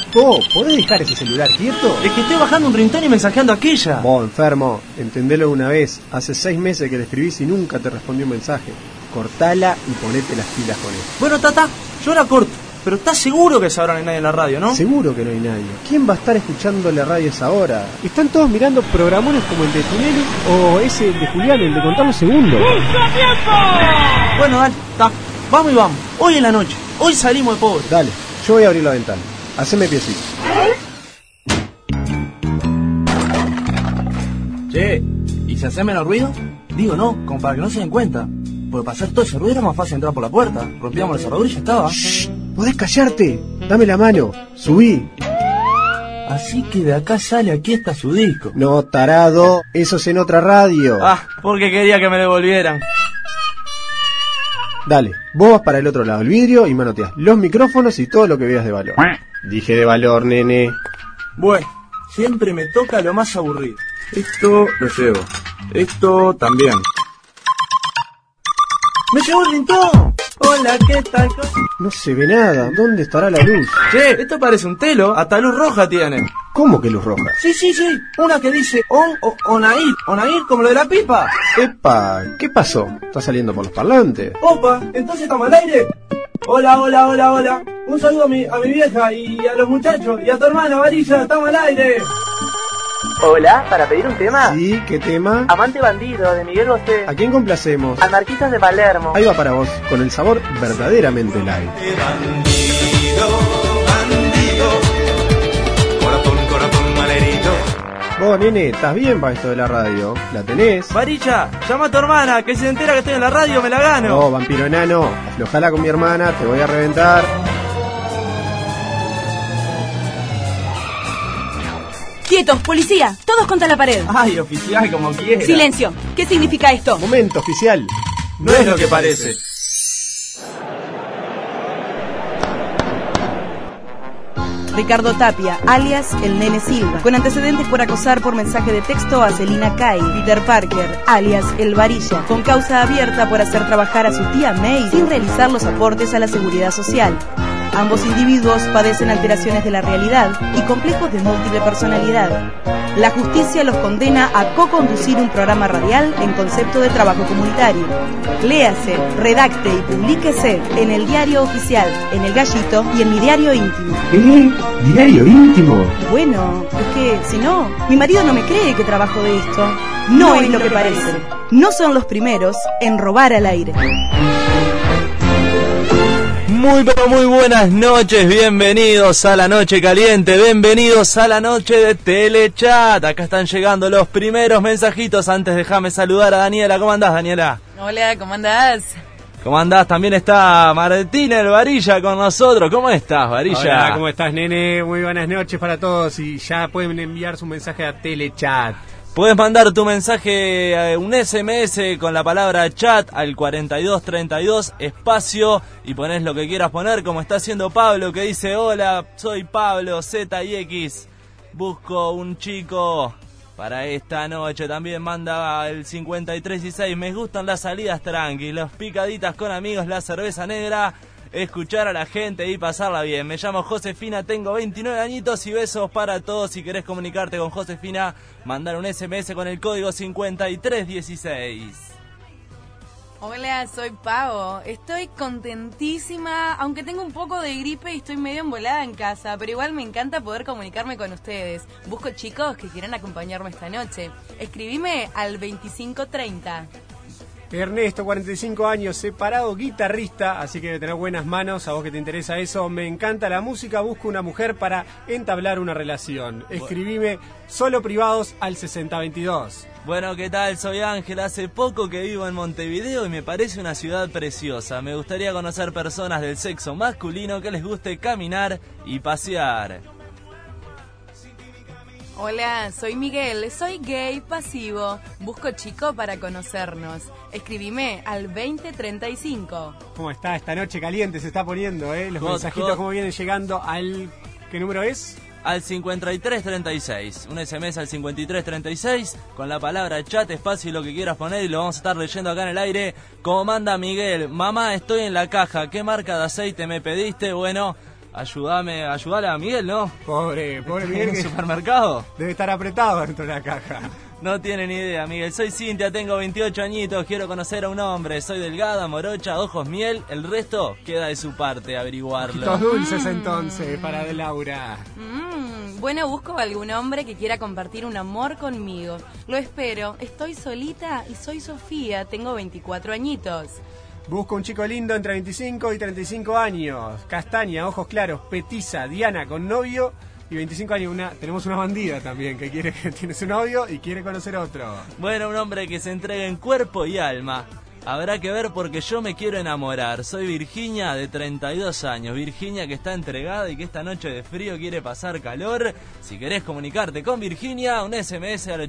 ¿Podés dejar ese celular quieto? Es que estoy bajando un rintón y mensajeando a aquella. Vos, enfermo, entendelo de una vez. Hace 6 meses que le escribís y nunca te respondió un mensaje. Cortala y ponete las pilas con él. Bueno, Tata, yo la corto. Pero ¿estás seguro que sabrán hay nadie en la radio, no? Seguro que no hay nadie. ¿Quién va a estar escuchando la radio a esa hora? Están todos mirando programones como el de Tinelli o ese de Julián, el de Contar los Segundos. ¡Justo tiempo! Bueno, dale, vamos y vamos. Hoy en la noche. Hoy salimos de pobre. Dale, yo voy a abrir la ventana. Haceme piecito. Che, ¿y si hace menos ruido? Digo, no, como para que no se den cuenta. Porque para hacer todo ese ruido era más fácil entrar por la puerta. Rompíamos la cerradura y ya estaba. Shh, ¿podés callarte? Dame la mano, subí. Así que de acá sale, aquí está su disco. No, tarado, eso es en otra radio. Ah, porque quería que me devolvieran. Dale, vos vas para el otro lado del vidrio y manoteás los micrófonos y todo lo que veas de valor. Dije de valor, nene. Bueno, siempre me toca lo más aburrido. Esto lo llevo. Esto también. ¡Me llevó el rintón! Hola, ¿qué tal? No se ve nada. ¿Dónde estará la luz? Che, esto parece un telo. Hasta luz roja tiene. ¿Cómo que luz roja? Sí. Una que dice Onair. Onair, como lo de la pipa. Epa, ¿qué pasó? ¿Está saliendo por los parlantes? Opa, ¿entonces estamos al aire? Hola. Un saludo a mi vieja y a los muchachos. Y a tu hermana, Varilla, estamos al aire. Hola, ¿para pedir un tema? Sí, ¿qué tema? Amante bandido, de Miguel Bosé. ¿A quién complacemos? Anarquistas de Palermo. Ahí va para vos, con el sabor verdaderamente light. Bandido, corazón malherido. Vos, nene, ¿estás bien para esto de la radio? ¿La tenés? Varilla, llama a tu hermana, que si se entera que estoy en la radio me la gano. No, vampiro enano, aflojala con mi hermana, te voy a reventar. ¡Quietos, policía! ¡Todos contra la pared! Ay, oficial, como quiera. ¡Silencio! ¿Qué significa esto? Momento, oficial. No es lo que parece. Ricardo Tapia, alias el Nene Silva, con antecedentes por acosar por mensaje de texto a Celina Kai. Peter Parker, alias el Varilla, con causa abierta por hacer trabajar a su tía May sin realizar los aportes a la seguridad social. Ambos individuos padecen alteraciones de la realidad y complejos de múltiple personalidad. La justicia los condena a co-conducir un programa radial en concepto de trabajo comunitario. Léase, redacte y publíquese en el Diario Oficial, en El Gallito y en mi diario íntimo. ¿Qué? ¿Diario íntimo? Bueno, es que si no, mi marido no me cree que trabajo de esto. No es lo que parece. No son los primeros en robar al aire. Muy pero muy buenas noches, bienvenidos a la noche caliente, bienvenidos a la noche de Telechat. Acá están llegando los primeros mensajitos. Antes déjame saludar a Daniela. ¿Cómo andás, Daniela? Hola, ¿cómo andás? ¿Cómo andás? También está Martina el Varilla con nosotros. ¿Cómo estás, Varilla? Hola, ¿cómo estás, nene? Muy buenas noches para todos y ya pueden enviar su mensaje a Telechat. Puedes mandar tu mensaje, un SMS con la palabra chat al 4232 espacio y ponés lo que quieras poner, como está haciendo Pablo, que dice: hola, soy Pablo ZX, busco un chico para esta noche. También manda el 5316, me gustan las salidas tranqui, las picaditas con amigos, la cerveza negra, escuchar a la gente y pasarla bien. Me llamo Josefina, tengo 29 añitos y besos para todos. Si querés comunicarte con Josefina, mandar un SMS con el código 5316. Hola, soy Pavo. Estoy contentísima, aunque tengo un poco de gripe y estoy medio embolada en casa, pero igual me encanta poder comunicarme con ustedes. Busco chicos que quieran acompañarme esta noche. Escribime al 2530. Ernesto, 45 años, separado, guitarrista, así que debe tener buenas manos. A vos que te interesa eso, me encanta la música, busco una mujer para entablar una relación. Escribime solo privados al 6022. Bueno, ¿qué tal? Soy Ángel, hace poco que vivo en Montevideo y me parece una ciudad preciosa. Me gustaría conocer personas del sexo masculino que les guste caminar y pasear. Hola, soy Miguel, soy gay pasivo. Busco chico para conocernos. Escribime al 2035. ¿Cómo está? Esta noche caliente se está poniendo, Los mensajitos cómo vienen llegando al... ¿Qué número es? Al 5336. Un SMS al 5336 con la palabra chat, espacio y lo que quieras poner y lo vamos a estar leyendo acá en el aire. Como manda Miguel: mamá, estoy en la caja, ¿qué marca de aceite me pediste? Bueno, Ayudale a Miguel, ¿no? Pobre Miguel, ¿En el que supermercado? debe estar apretado dentro de la caja. No tiene ni idea, Miguel. Soy Cintia, tengo 28 añitos, quiero conocer a un hombre. Soy delgada, morocha, ojos miel. El resto queda de su parte averiguarlo. Ojitos dulces entonces para de Laura. Bueno, busco algún hombre que quiera compartir un amor conmigo. Lo espero. Estoy solita y soy Sofía, tengo 24 añitos. Busco un chico lindo entre 25 y 35 años. Castaña, ojos claros, petiza, Diana, con novio y 25 años. Tenemos una bandida también que tiene su novio y quiere conocer otro. Bueno, un hombre que se entregue en cuerpo y alma. Habrá que ver porque yo me quiero enamorar. Soy Virginia, de 32 años. Virginia que está entregada y que esta noche de frío quiere pasar calor. Si querés comunicarte con Virginia, un SMS al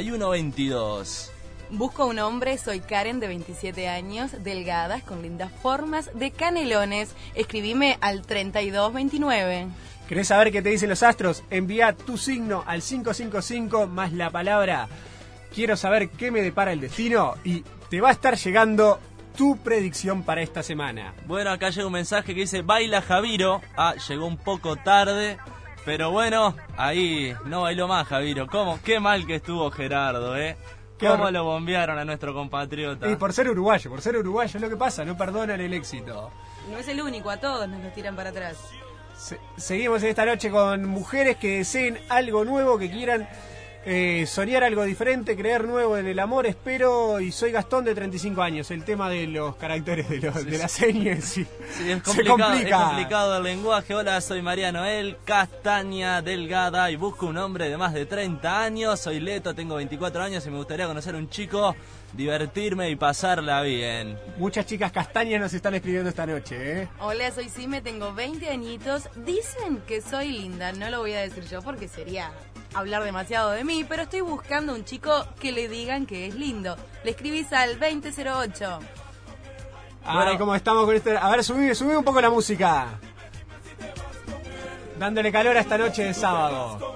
8122. Busco un hombre, soy Karen, de 27 años, delgadas, con lindas formas, de canelones. Escribime al 3229. ¿Querés saber qué te dicen los astros? Envía tu signo al 555 más la palabra quiero saber qué me depara el destino y te va a estar llegando tu predicción para esta semana. Bueno, acá llega un mensaje que dice baila Javiro. Llegó un poco tarde, pero bueno, ahí no bailó más Javiro. ¿Cómo? Qué mal que estuvo Gerardo, ¿Cómo lo bombearon a nuestro compatriota? Y por ser uruguayo es lo que pasa, no perdonan el éxito. No es el único, a todos nos lo tiran para atrás. Seguimos en esta noche con mujeres que deseen algo nuevo, que quieran soñar algo diferente, creer nuevo en el amor. Espero, y soy Gastón, de 35 años. El tema de los caracteres de las señas sí, es complicado el lenguaje. Hola, soy María Noel, castaña, delgada y busco un hombre de más de 30 años. Soy Leto, tengo 24 años y me gustaría conocer un chico, divertirme y pasarla bien. Muchas chicas castañas nos están escribiendo esta noche, Hola, soy Sime, tengo 20 añitos. Dicen que soy linda, no lo voy a decir yo porque sería hablar demasiado de mí, pero estoy buscando un chico que le digan que es lindo. Le escribís al 2008. Bueno, ¿cómo estamos con este? A ver, subí un poco la música. Dándole calor a esta noche de sábado.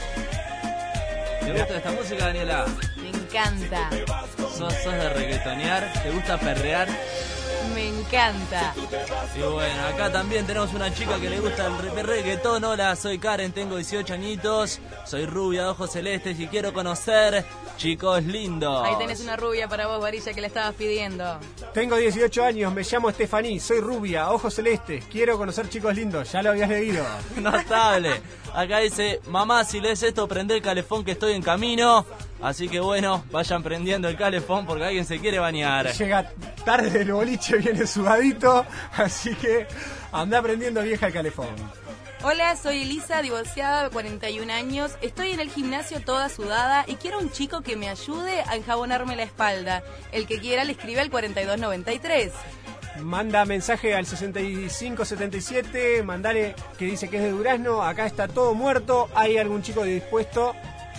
¿Te gusta esta música, Daniela? Me encanta. ¿Sos de reggaetonear? ¿Te gusta perrear? Me encanta. Y bueno, acá también tenemos una chica que le gusta el reggaetón. Hola, soy Karen, tengo 18 añitos. Soy rubia, de ojos celestes y quiero conocer chicos lindos. Ahí tenés una rubia para vos, Varilla, que la estabas pidiendo. Tengo 18 años, me llamo Estefaní, soy rubia, ojos celestes, quiero conocer chicos lindos. Ya lo habías leído. Notable. Acá dice, mamá, si lees esto, prende el calefón que estoy en camino. Así que bueno, vayan prendiendo el calefón porque alguien se quiere bañar. Llega tarde del boliche, viene sudadito, así que anda prendiendo, vieja, el calefón. Hola, soy Elisa, divorciada, 41 años. Estoy en el gimnasio toda sudada y quiero un chico que me ayude a enjabonarme la espalda. El que quiera le escribe al 4293. Manda mensaje al 6577, mandale que dice que es de Durazno. Acá está todo muerto, hay algún chico dispuesto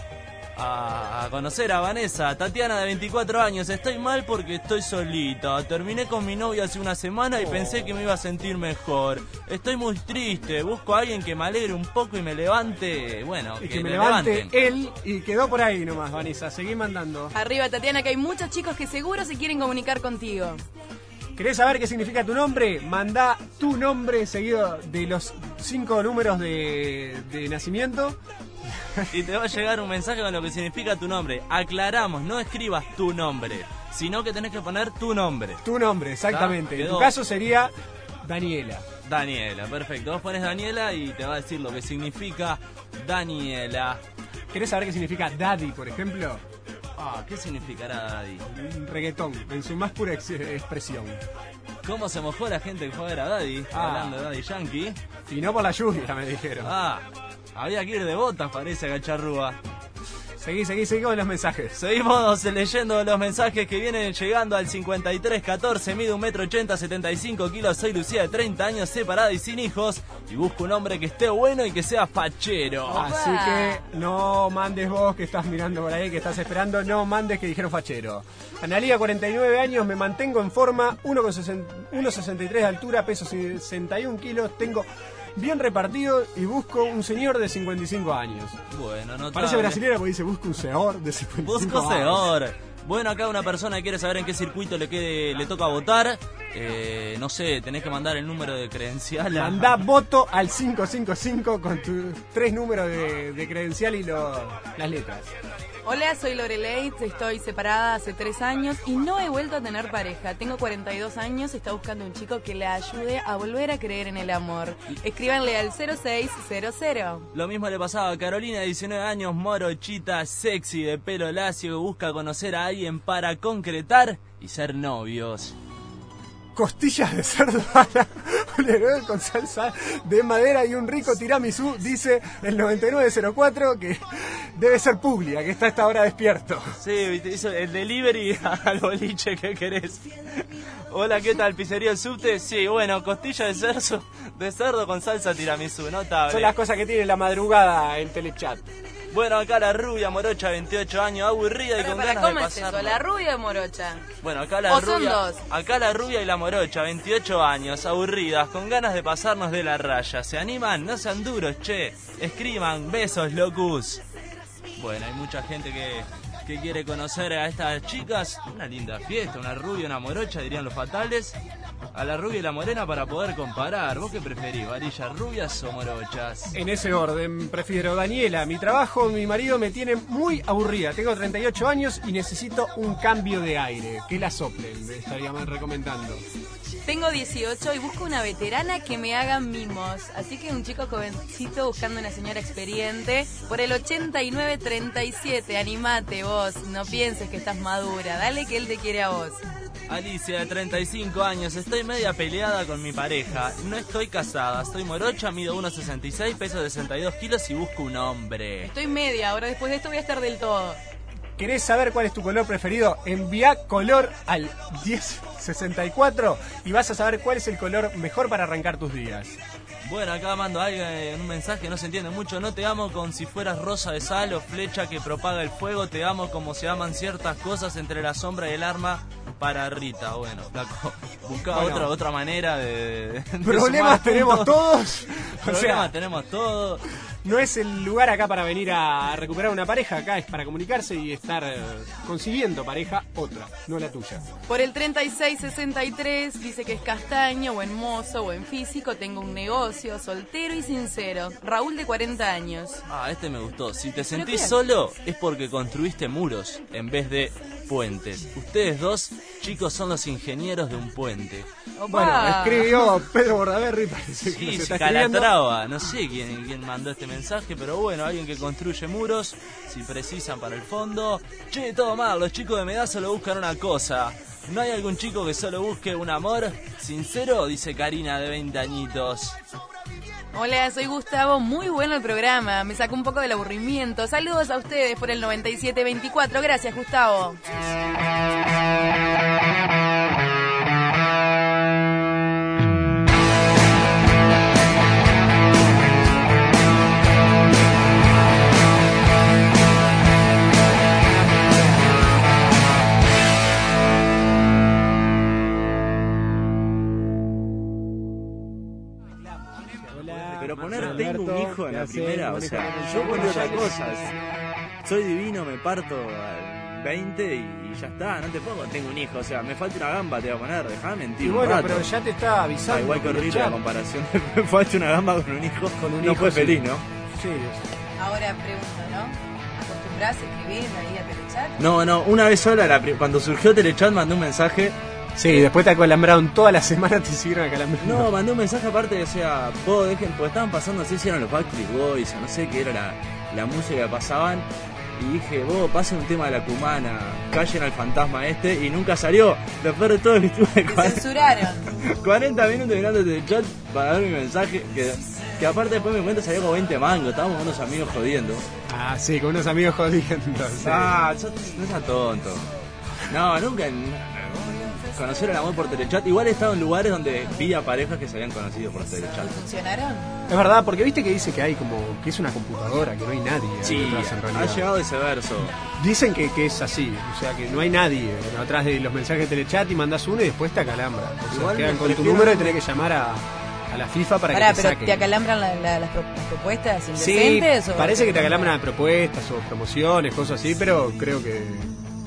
a conocer a Vanessa. Tatiana, de 24 años. Estoy mal porque estoy solita. Terminé con mi novia hace una semana y pensé que me iba a sentir mejor. Estoy muy triste. Busco a alguien que me alegre un poco y me levante. Bueno, y que me levante él. Y quedó por ahí nomás, Vanessa. Seguí mandando. Arriba, Tatiana, que hay muchos chicos que seguro se quieren comunicar contigo. ¿Querés saber qué significa tu nombre? Mandá tu nombre seguido de los 5 números de nacimiento. Y te va a llegar un mensaje con lo que significa tu nombre. Aclaramos, no escribas tu nombre, sino que tenés que poner tu nombre. Tu nombre, exactamente. En tu caso sería Daniela. Daniela, perfecto. Vos pones Daniela y te va a decir lo que significa Daniela. ¿Querés saber qué significa Daddy, por ejemplo? ¿Qué significará Daddy? Reggaetón, en su más pura expresión. ¿Cómo se mojó la gente que fue a ver a Daddy? Hablando de Daddy Yankee. Y no por la lluvia, me dijeron. Había que ir de botas, parece, a Cacharrúa. Seguí con los mensajes. Seguimos leyendo los mensajes que vienen llegando al 5314. Mide 1,80 m, 75 kilos. Soy Lucía, de 30 años, separada y sin hijos. Y busco un hombre que esté bueno y que sea fachero. Así que no mandes vos que estás mirando por ahí, que estás esperando. No mandes que dijeron fachero. Analía, 49 años, me mantengo en forma. 1,63 de altura, peso 61 kilos. Tengo bien repartido y busco un señor de 55 años. Bueno, no parece brasilero porque dice busco un señor de 55 busco años. señor. Bueno, acá una persona quiere saber en qué circuito le toca votar. No sé, tenés que mandar el número de credencial. Mandá voto al 555 con tus 3 números de credencial y las letras. Hola, soy Lorelei, estoy separada hace 3 años y no he vuelto a tener pareja. Tengo 42 años, está buscando un chico que le ayude a volver a creer en el amor. Escríbanle al 0600. Lo mismo le pasaba a Carolina, 19 años, morochita, sexy, de pelo lacio, busca conocer a alguien para concretar y ser novios. Costillas de cerdo a la Uleroy con salsa de madera y un rico tiramisú, dice el 9904, que debe ser Puglia, que está a esta hora despierto. Sí, te hizo el delivery al boliche, ¿qué querés? Hola, ¿qué tal? ¿Pizzería El Subte? Sí, bueno, costilla de cerdo con salsa tiramisú, notable. Son las cosas que tiene la madrugada en Telechat. Bueno, acá la rubia morocha, 28 años, aburrida y con ganas de pasar. ¿Cómo es eso? ¿La rubia o morocha? Bueno, acá la rubia. Son dos. Acá la rubia y la morocha, 28 años, aburridas, con ganas de pasarnos de la raya. ¿Se animan? No sean duros, che. Escriban, besos, locus. Bueno, hay mucha gente que quiere conocer a estas chicas. Una linda fiesta, una rubia, una morocha, dirían los fatales. A la rubia y la morena para poder comparar. ¿Vos qué preferís, Varilla, rubias o morochas? En ese orden, prefiero Daniela. Mi trabajo, mi marido me tiene muy aburrida. Tengo 38 años y necesito un cambio de aire. Que la soplen, me estaríamos recomendando. Tengo 18 y busco una veterana que me haga mimos. Así que un chico jovencito buscando una señora experiente. Por el 8937, animate vos. No pienses que estás madura. Dale que él te quiere a vos. Alicia, de 35 años, estoy media peleada con mi pareja. No estoy casada, soy morocha, mido 1,66, peso 62 kilos y busco un hombre. Estoy media, ahora después de esto voy a estar del todo. ¿Querés saber cuál es tu color preferido? Envía color al 1064 y vas a saber cuál es el color mejor para arrancar tus días. Bueno, acá mando a alguien un mensaje, no se entiende mucho. No te amo como si fueras rosa de sal o flecha que propaga el fuego. Te amo como se aman ciertas cosas entre la sombra y el arma para Rita. Bueno, flaco, busca otra manera de problemas tenemos todos. Problemas tenemos todos. No es el lugar acá para venir a recuperar una pareja. Acá es para comunicarse y estar consiguiendo pareja otra, no la tuya. Por el 3663 dice que es castaño, buen mozo, buen físico, tengo un negocio, soltero y sincero. Raúl, de 40 años. Ah, este me gustó. Si te sentís solo es porque construiste muros en vez de puentes. Ustedes dos, chicos, son los ingenieros de un puente. Opa. Bueno, escribió Pedro Bordaberry, parece Sí, que nos está Calatrava, no sé quién mandó este mensaje, pero bueno, alguien que construye muros, si precisan para el fondo. Che, todo mal, los chicos de Medá solo buscan una cosa. ¿No hay algún chico que solo busque un amor sincero? Dice Karina, de 20 añitos. Hola, soy Gustavo, muy bueno el programa, me sacó un poco del aburrimiento. Saludos a ustedes por el 9724, gracias Gustavo. Pero poner tengo un hijo en la primera, o sea, yo pongo otra cosa. Soy divino, me parto al 20 y ya está, no te pongo tengo un hijo, o sea, me falta una gamba, te voy a poner, dejá mentir. Y bueno, un rato. pero ya te está avisando. Igual que horrible la comparación, me falta una gamba con un hijo, hijo es feliz, ¿no? Sí. Ahora pregunto, ¿no? ¿Acostumbrás a escribir ahí a Telechat? No, una vez sola, cuando surgió Telechat mandé un mensaje. Sí, después te acalambraron toda la semana, te siguieron acalambrando. No, mandé un mensaje aparte, o sea, vos dejen, porque estaban pasando, no sé si eran los Backstreet Boys o no sé qué era la música que pasaban. Y dije, vos, pasen un tema de la cumana, callen al fantasma este, y nunca salió. Lo peor de todo es que estuve Censuraron. 40 minutos mirando el chat para ver mi mensaje, que aparte después me cuenta salió como 20 mangos, estábamos con unos amigos jodiendo. Ah, sí, con unos amigos jodiendo. Sí. Ah, no seas tonto. No, nunca conocer el amor por Telechat. Igual he estado en lugares donde vi a parejas que se habían conocido por Telechat. ¿Funcionaron? Es verdad, porque viste que dice que hay como que es una computadora, que no hay nadie. Sí, detrás, en realidad. ha llegado ese verso. Dicen que es así, o sea que no hay nadie atrás de los mensajes de Telechat y mandás uno y después te acalambra. O sea, Igual quedan con tu prefiero- número y tenés que llamar a la FIFA para que te pero saquen. ¿te acalambran las propuestas Sí, indecentes? parece que te acalambran propuestas o promociones, cosas así, pero creo que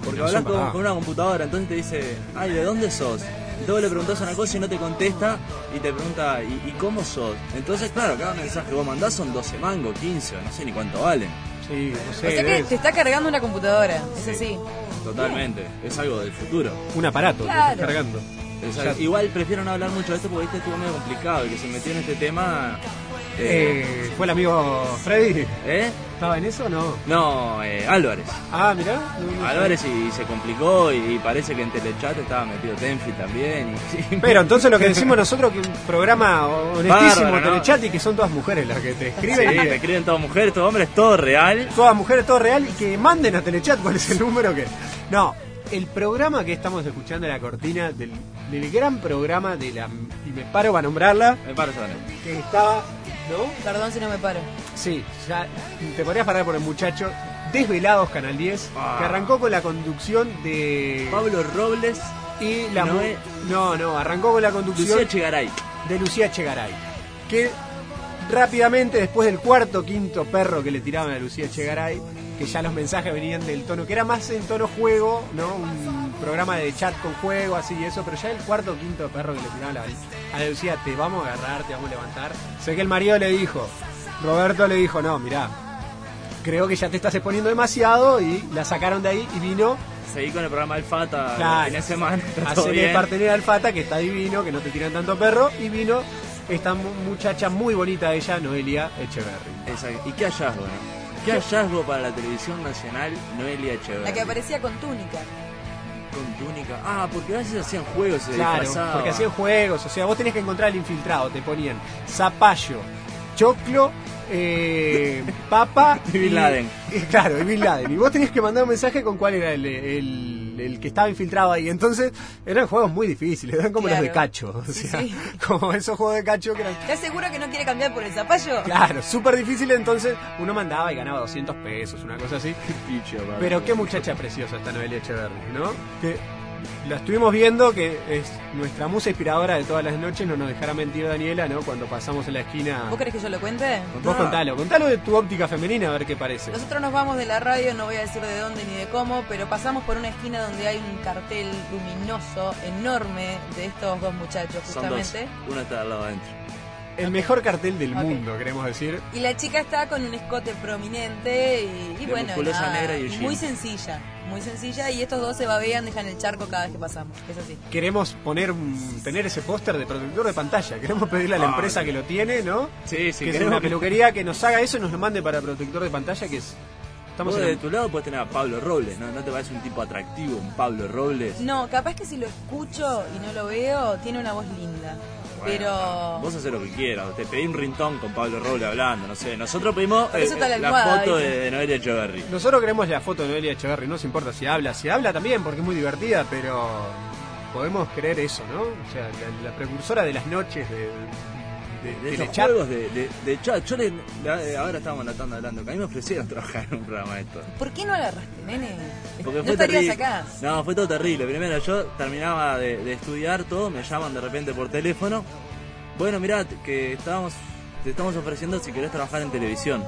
Porque No hablas son pavadas. con una computadora, entonces te dice, ay, ¿de dónde sos? Y luego le preguntás una cosa y no te contesta, y te pregunta, ¿y cómo sos? Entonces, claro, cada mensaje que vos mandás son 12 mangos, 15, no sé ni cuánto valen. Sí, no O sé, sea que debes- te está cargando una computadora, es así. Totalmente, es algo del futuro. un aparato que Claro. estás cargando. Igual prefiero no hablar mucho de esto porque este estuvo medio complicado, el que se metió en este tema... ¿Fue el amigo Freddy? ¿Eh? ¿Estaba en eso o no? No, Álvarez. Ah, mirá. No Álvarez y se complicó y parece que en Telechat estaba metido Tenfi también. Y, Pero entonces lo que decimos nosotros que un programa honestísimo, Bárbaro, ¿no? Telechat, y que son todas mujeres las que te sí, escriben. y que- te escriben todas mujeres, todos hombres, todo real. todas mujeres, todo real, y que manden a Telechat cuál es el número que... No, el programa que estamos escuchando en la cortina del gran programa de la... Y me paro para nombrarla, Me parece también. que estaba... ¿No? Perdón si no me paro. Sí, ya te podrías parar por el muchacho. Desvelados, Canal 10, Ah. que arrancó con la conducción de... Pablo Robles y la Noé- No, arrancó con la conducción Lucía Chegaray. de Lucía Chegaray, que rápidamente, después del cuarto, quinto perro que le tiraban a Lucía Chegaray, que ya los mensajes venían del tono, que era más en tono juego, ¿no? Un programa de chat con juego, así y eso, pero ya el cuarto o quinto perro que le tiraban a la Lucía, te vamos a agarrar, te vamos a levantar. Sé que el marido le dijo, Roberto le dijo, no, mirá, creo que ya te estás exponiendo demasiado, y la sacaron de ahí y vino Seguí con el programa del Fata Claro. el fin de semana. está todo hacerle bien. partener al Fata, que está divino, que no te tiran tanto perro, y vino esta muchacha muy bonita, ella, Noelia Echeverry. Exacto. ¿Y qué hallazgo, no? ¿Qué hallazgo para la televisión nacional, Noelia Echeverry? La que aparecía con túnica. Con túnica. Ah, porque a veces hacían juegos, se Claro, disfrazaban. porque hacían juegos, o sea, vos tenés que encontrar al infiltrado, te ponían zapallo, choclo, papa Y Bin Laden. Claro, y Bin Laden. Y vos tenías que mandar un mensaje con cuál era el que estaba infiltrado ahí. Entonces, eran juegos muy difíciles, eran como Claro. los de cacho. O Sí, sea, sí. como esos juegos de cacho que eran... ¿Estás seguro que no quiere cambiar por el zapallo? Claro, súper difícil, entonces uno mandaba y ganaba 200 pesos, una cosa así. Picho, papi. Pero qué muchacha preciosa esta Noelia Echeverry, ¿no? Que la estuvimos viendo, que es nuestra musa inspiradora de todas las noches, no nos dejará mentir Daniela, ¿no? Cuando pasamos en la esquina... ¿Vos querés que yo lo cuente? Vos contalo de tu óptica femenina, a ver qué parece. Nosotros nos vamos de la radio, no voy a decir de dónde ni de cómo, pero pasamos por una esquina donde hay un cartel luminoso, enorme, de estos dos muchachos, Son dos. justamente. Uno está al lado adentro. El mejor cartel del Ok. mundo, queremos decir. Y la chica está con un escote prominente y De bueno, musculosa nada, negra y un jean. muy sencilla, y estos dos se babean, dejan el charco cada vez que pasamos, es así. Queremos tener ese póster de protector de pantalla. Queremos pedirle a la Ah, empresa no. que lo tiene, ¿no? Sí, sí, Que es queremos una que- peluquería que nos haga eso y nos lo mande para protector de pantalla, que es... Estamos Vos en de la- tu lado puedes tener a Pablo Robles, ¿no? ¿No te parece un tipo atractivo, un Pablo Robles? No, capaz que si lo escucho y no lo veo, tiene una voz linda. Bueno, pero... Vos haces lo que quieras, te pedí un rintón con Pablo Robles hablando, no sé. Nosotros pedimos Por eso está la la almohada, foto ¿viste? de Noelia Echeverry. Nosotros queremos la foto de Noelia Echeverry, no nos importa si habla también porque es muy divertida, pero podemos creer eso, ¿no? O sea, la precursora de las noches de De esos Telechat. juegos de chat. Yo ahora estábamos hablando, que a mí me ofrecieron trabajar en un programa de esto. ¿Por qué no agarraste, nene? Porque no fue estarías terrible. acá. No, fue todo terrible. Primero yo terminaba de estudiar todo, me llaman de repente por teléfono. Bueno, mirá, que te estamos ofreciendo si querés trabajar en televisión.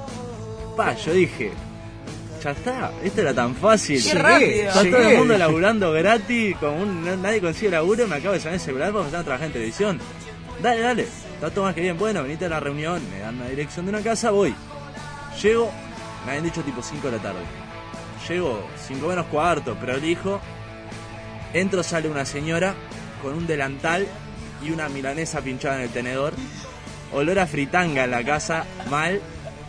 Yo dije, ya está, esto era tan fácil. Qué rápido. Está todo Llegué. el mundo laburando gratis, nadie consigue laburo, me acabo de llamar el celular para empezar a trabajar en televisión. Dale, está todo más que bien. Bueno, venite a la reunión, me dan una dirección de una casa, voy. Llego, me habían dicho tipo 5 de la tarde. Llego 5 menos cuarto, prolijo. Entro, sale una señora con un delantal y una milanesa pinchada en el tenedor. Olor a fritanga en la casa, mal.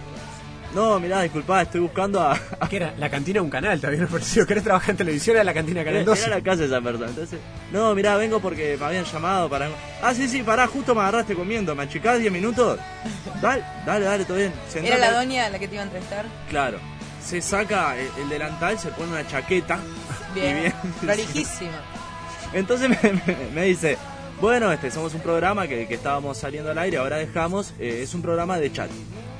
No, mirá, disculpá, estoy buscando a... Que era la cantina de un canal, también me pareció. ¿Querés trabajar en televisión? Era la cantina Canal Era 12. la casa de esa persona. Entonces, no, mirá, vengo porque me habían llamado para... Ah, sí, pará, justo me agarraste comiendo. ¿Me achicás 10 minutos? Dale, todo bien. Sentate. ¿Era la doña la que te iba a entrevistar? Claro. Se saca el delantal, se pone una chaqueta. Bien, Y bien. prolijísima. Entonces me dice, bueno, somos un programa que estábamos saliendo al aire, ahora dejamos, es un programa de chat.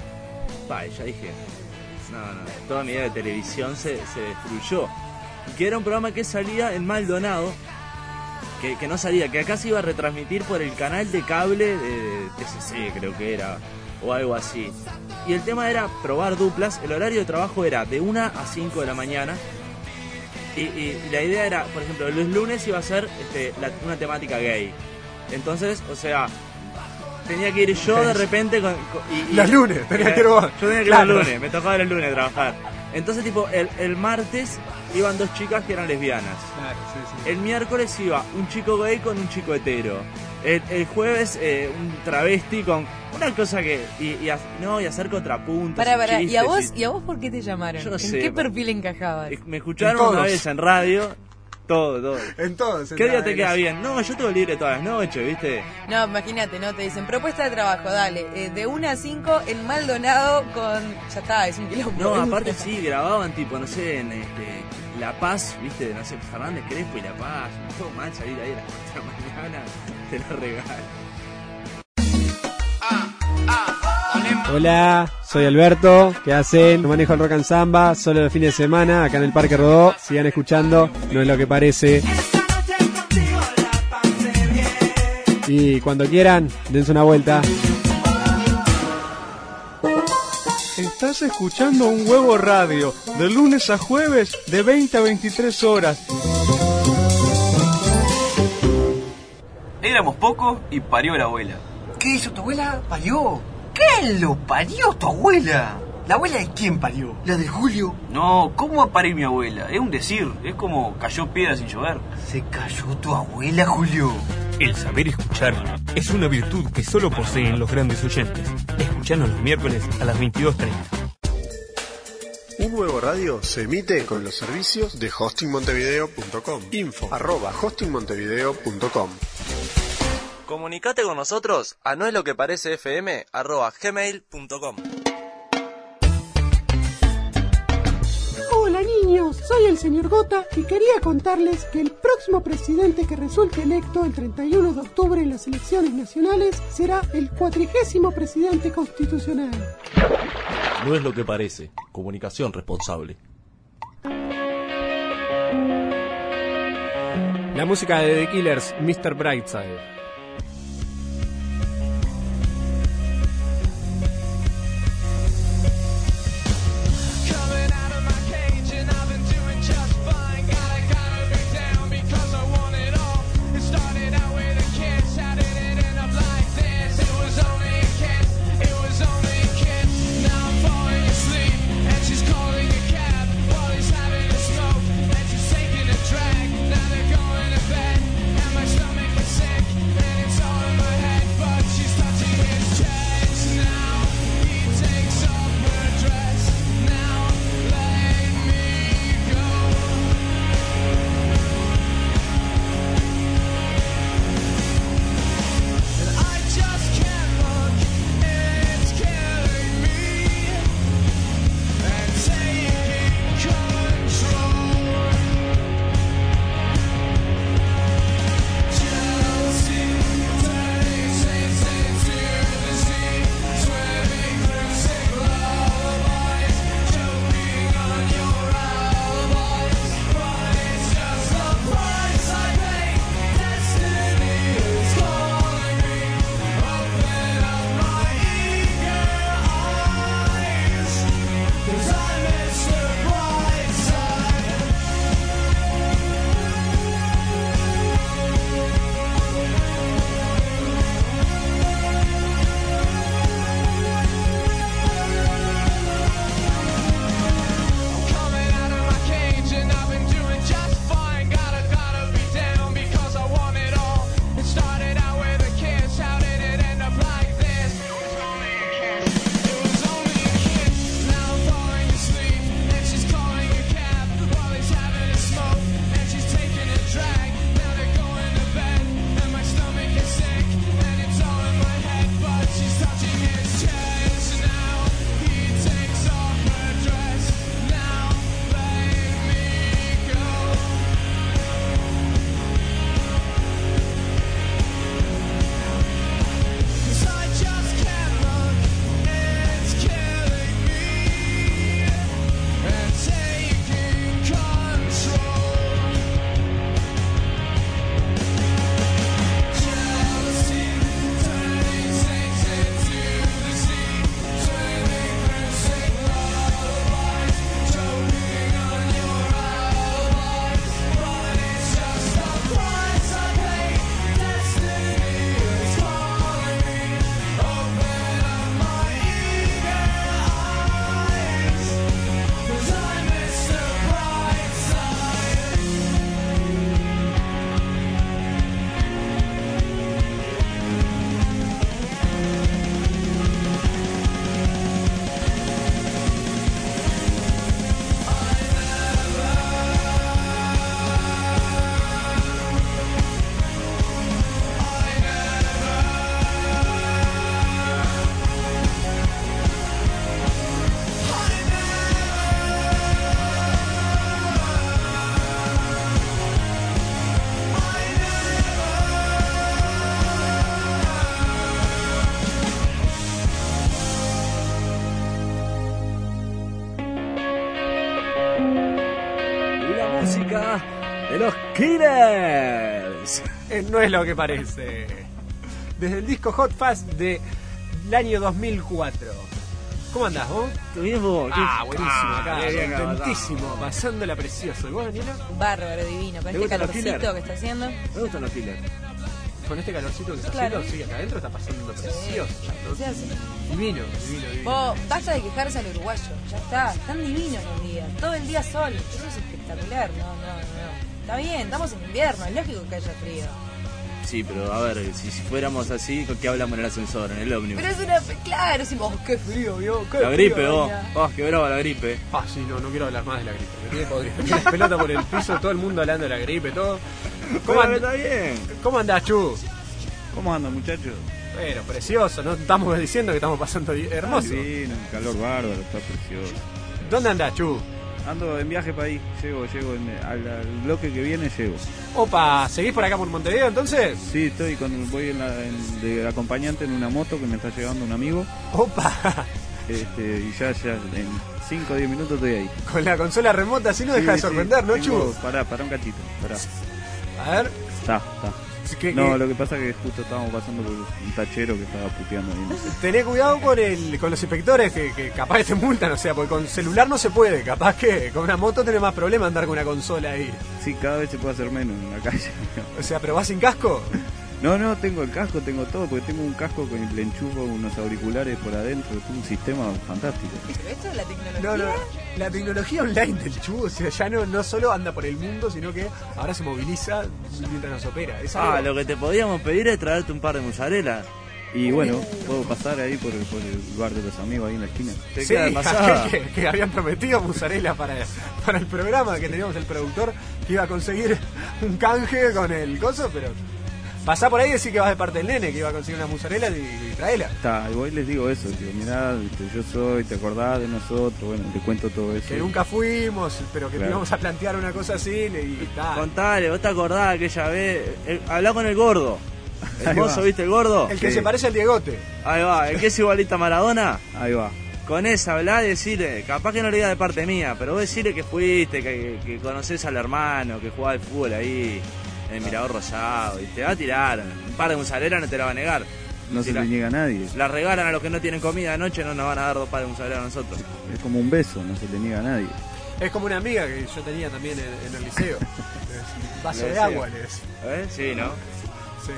Y ya dije, no, toda mi idea de televisión se destruyó. Y que era un programa que salía en Maldonado, que no salía, que acá se iba a retransmitir por el canal de cable de TCC, creo que era, o algo así. Y el tema era probar duplas, el horario de trabajo era de 1 a 5 de la mañana. Y la idea era, por ejemplo, los lunes iba a ser una temática gay. Entonces, o sea, tenía que ir yo de repente los lunes, tenía que ir vos. Yo tenía que ir los lunes, me tocaba los lunes trabajar. Entonces, tipo, el martes iban 2 chicas que eran lesbianas. Claro, sí. El miércoles iba un chico gay con un chico hetero. El jueves un travesti con una cosa que... Y hacer contrapuntos. Pará, y ¿y a vos por qué te llamaron? Yo no ¿En sé, qué perfil encajabas? Me escucharon una vez en radio. Todo. Entonces, ¿Qué día te queda bien? No, yo tengo libre todas las noches, ¿viste? No, imagínate, ¿no? Te dicen, propuesta de trabajo, dale, de 1 a 5 en Maldonado con... Ya está, es un quilombo. No, aparte sí, grababan tipo, no sé, en La Paz, ¿viste? No sé, Fernández Crespo y La Paz. Todo mal salir ahí a las 4 de la mañana, te lo regalo. Hola, soy Alberto. ¿Qué hacen? Manejo el rock and samba solo los fines de semana acá en el Parque Rodó. Sigan escuchando, no es lo que parece. Y cuando quieran, dense una vuelta. Estás escuchando Un Huevo Radio, de lunes a jueves, de 20 a 23 horas. Éramos pocos y parió la abuela. ¿Qué hizo tu abuela? ¿Parió? ¿Qué lo parió tu abuela? ¿La abuela de quién parió? ¿La de Julio? No, ¿cómo va a parir mi abuela? Es un decir, es como cayó piedra sin llover. ¿Se cayó tu abuela, Julio? El saber escuchar es una virtud que solo poseen los grandes oyentes. Escuchanos los miércoles a las 22:30. Un Huevo Radio se emite con los servicios de hostingmontevideo.com. info@hostingmontevideo.com. Comunicate con nosotros a noesloqueparecefm@gmail.com. Hola niños, soy el señor Gota y quería contarles que el próximo presidente que resulte electo el 31 de octubre en las elecciones nacionales será el 40º presidente constitucional. No es lo que parece. Comunicación responsable. La música de The Killers, Mr. Brightside. música de los Killers. No es lo que parece. Desde el disco Hot Fast del año 2004. ¿Cómo andás vos? ¿Todo bien vos? Buenísimo, acá, contentísimo, pasándola precioso. ¿Y vos, Daniela? Bárbaro, divino, con este calorcito que está haciendo. Me gustan los Killers. Con este calorcito que está haciendo, sí, acá adentro está pasando precioso. Divino. Vos, basta de quejarse al uruguayo, ya está, están divinos los días, todo el día sol, eso es espectacular, no. Está bien, estamos en invierno, es lógico que haya frío. Sí, pero a ver, si fuéramos así, ¿con qué hablamos en el ascensor, en el ómnibus? Pero es una... Claro, decimos, qué frío, vio, qué la frío, gripe, vos, qué brava la gripe. Sí, no quiero hablar más de la gripe. Me tiene podrido. Tienes pelota por el piso, todo el mundo hablando de la gripe, todo. Está bien. ¿Cómo andás, Chu? ¿Cómo andan, muchachos? Bueno, precioso, ¿no? Estamos diciendo que estamos pasando hermoso. Sí, un calor bárbaro, está precioso. ¿Dónde andás, Chu? Ando en viaje para ahí, llego al bloque que viene, llego. Opa, ¿seguís por acá por Montevideo entonces? Sí, estoy voy de acompañante en una moto que me está llevando un amigo. Opa. Y ya en 5 o 10 minutos estoy ahí. Con la consola remota, así no deja de sorprender, ¿no, Chu? Pará un cachito, pará. A ver. Está. No, lo que pasa es que justo estábamos pasando por un tachero que estaba puteando ahí. Tené cuidado con los inspectores que capaz que te multan, o sea, porque con celular no se puede, capaz que con una moto tenés más problema andar con una consola ahí. Sí, cada vez se puede hacer menos en la calle. O sea, ¿pero vas sin casco? No, tengo el casco, tengo todo, porque tengo un casco con el enchufo, unos auriculares por adentro, es un sistema fantástico. ¿Pero esto es la tecnología? No, la tecnología online del Chu, o sea, ya no solo anda por el mundo, sino que ahora se moviliza mientras nos opera. Lo que te podíamos pedir es traerte un par de mozzarella. Y bueno, puedo pasar ahí por el bar de los amigos ahí en la esquina. Sí, que habían prometido mozzarella para el programa, que teníamos el productor que iba a conseguir un canje con el coso, pero... Pasá por ahí y decir que vas de parte del nene, que iba a conseguir una mozzarella y traela. Y voy y les digo eso, digo, mirá, yo soy, te acordás de nosotros, bueno, te cuento todo eso. Que nunca fuimos, pero que te íbamos a plantear una cosa así y tal. Contale, vos te acordás aquella vez, hablá con el gordo. El mozo, ¿viste el gordo? El que se parece al Diegote. Ahí va, el que es igualito a Maradona. Ahí va. Con esa hablá y decirle, capaz que no le diga de parte mía, pero vos decirle que fuiste, que conocés al hermano, que jugaba al fútbol ahí. En el Mirador Rosado, y te va a tirar un par de mozzarella, no te la va a negar. No se le niega a nadie. La regalan a los que no tienen comida anoche, no nos van a dar 2 pares de mozzarella a nosotros. Es como un beso, no se le niega a nadie. Es como una amiga que yo tenía también en el liceo. Vaso de agua, le decía. Sí, ¿no? Sí.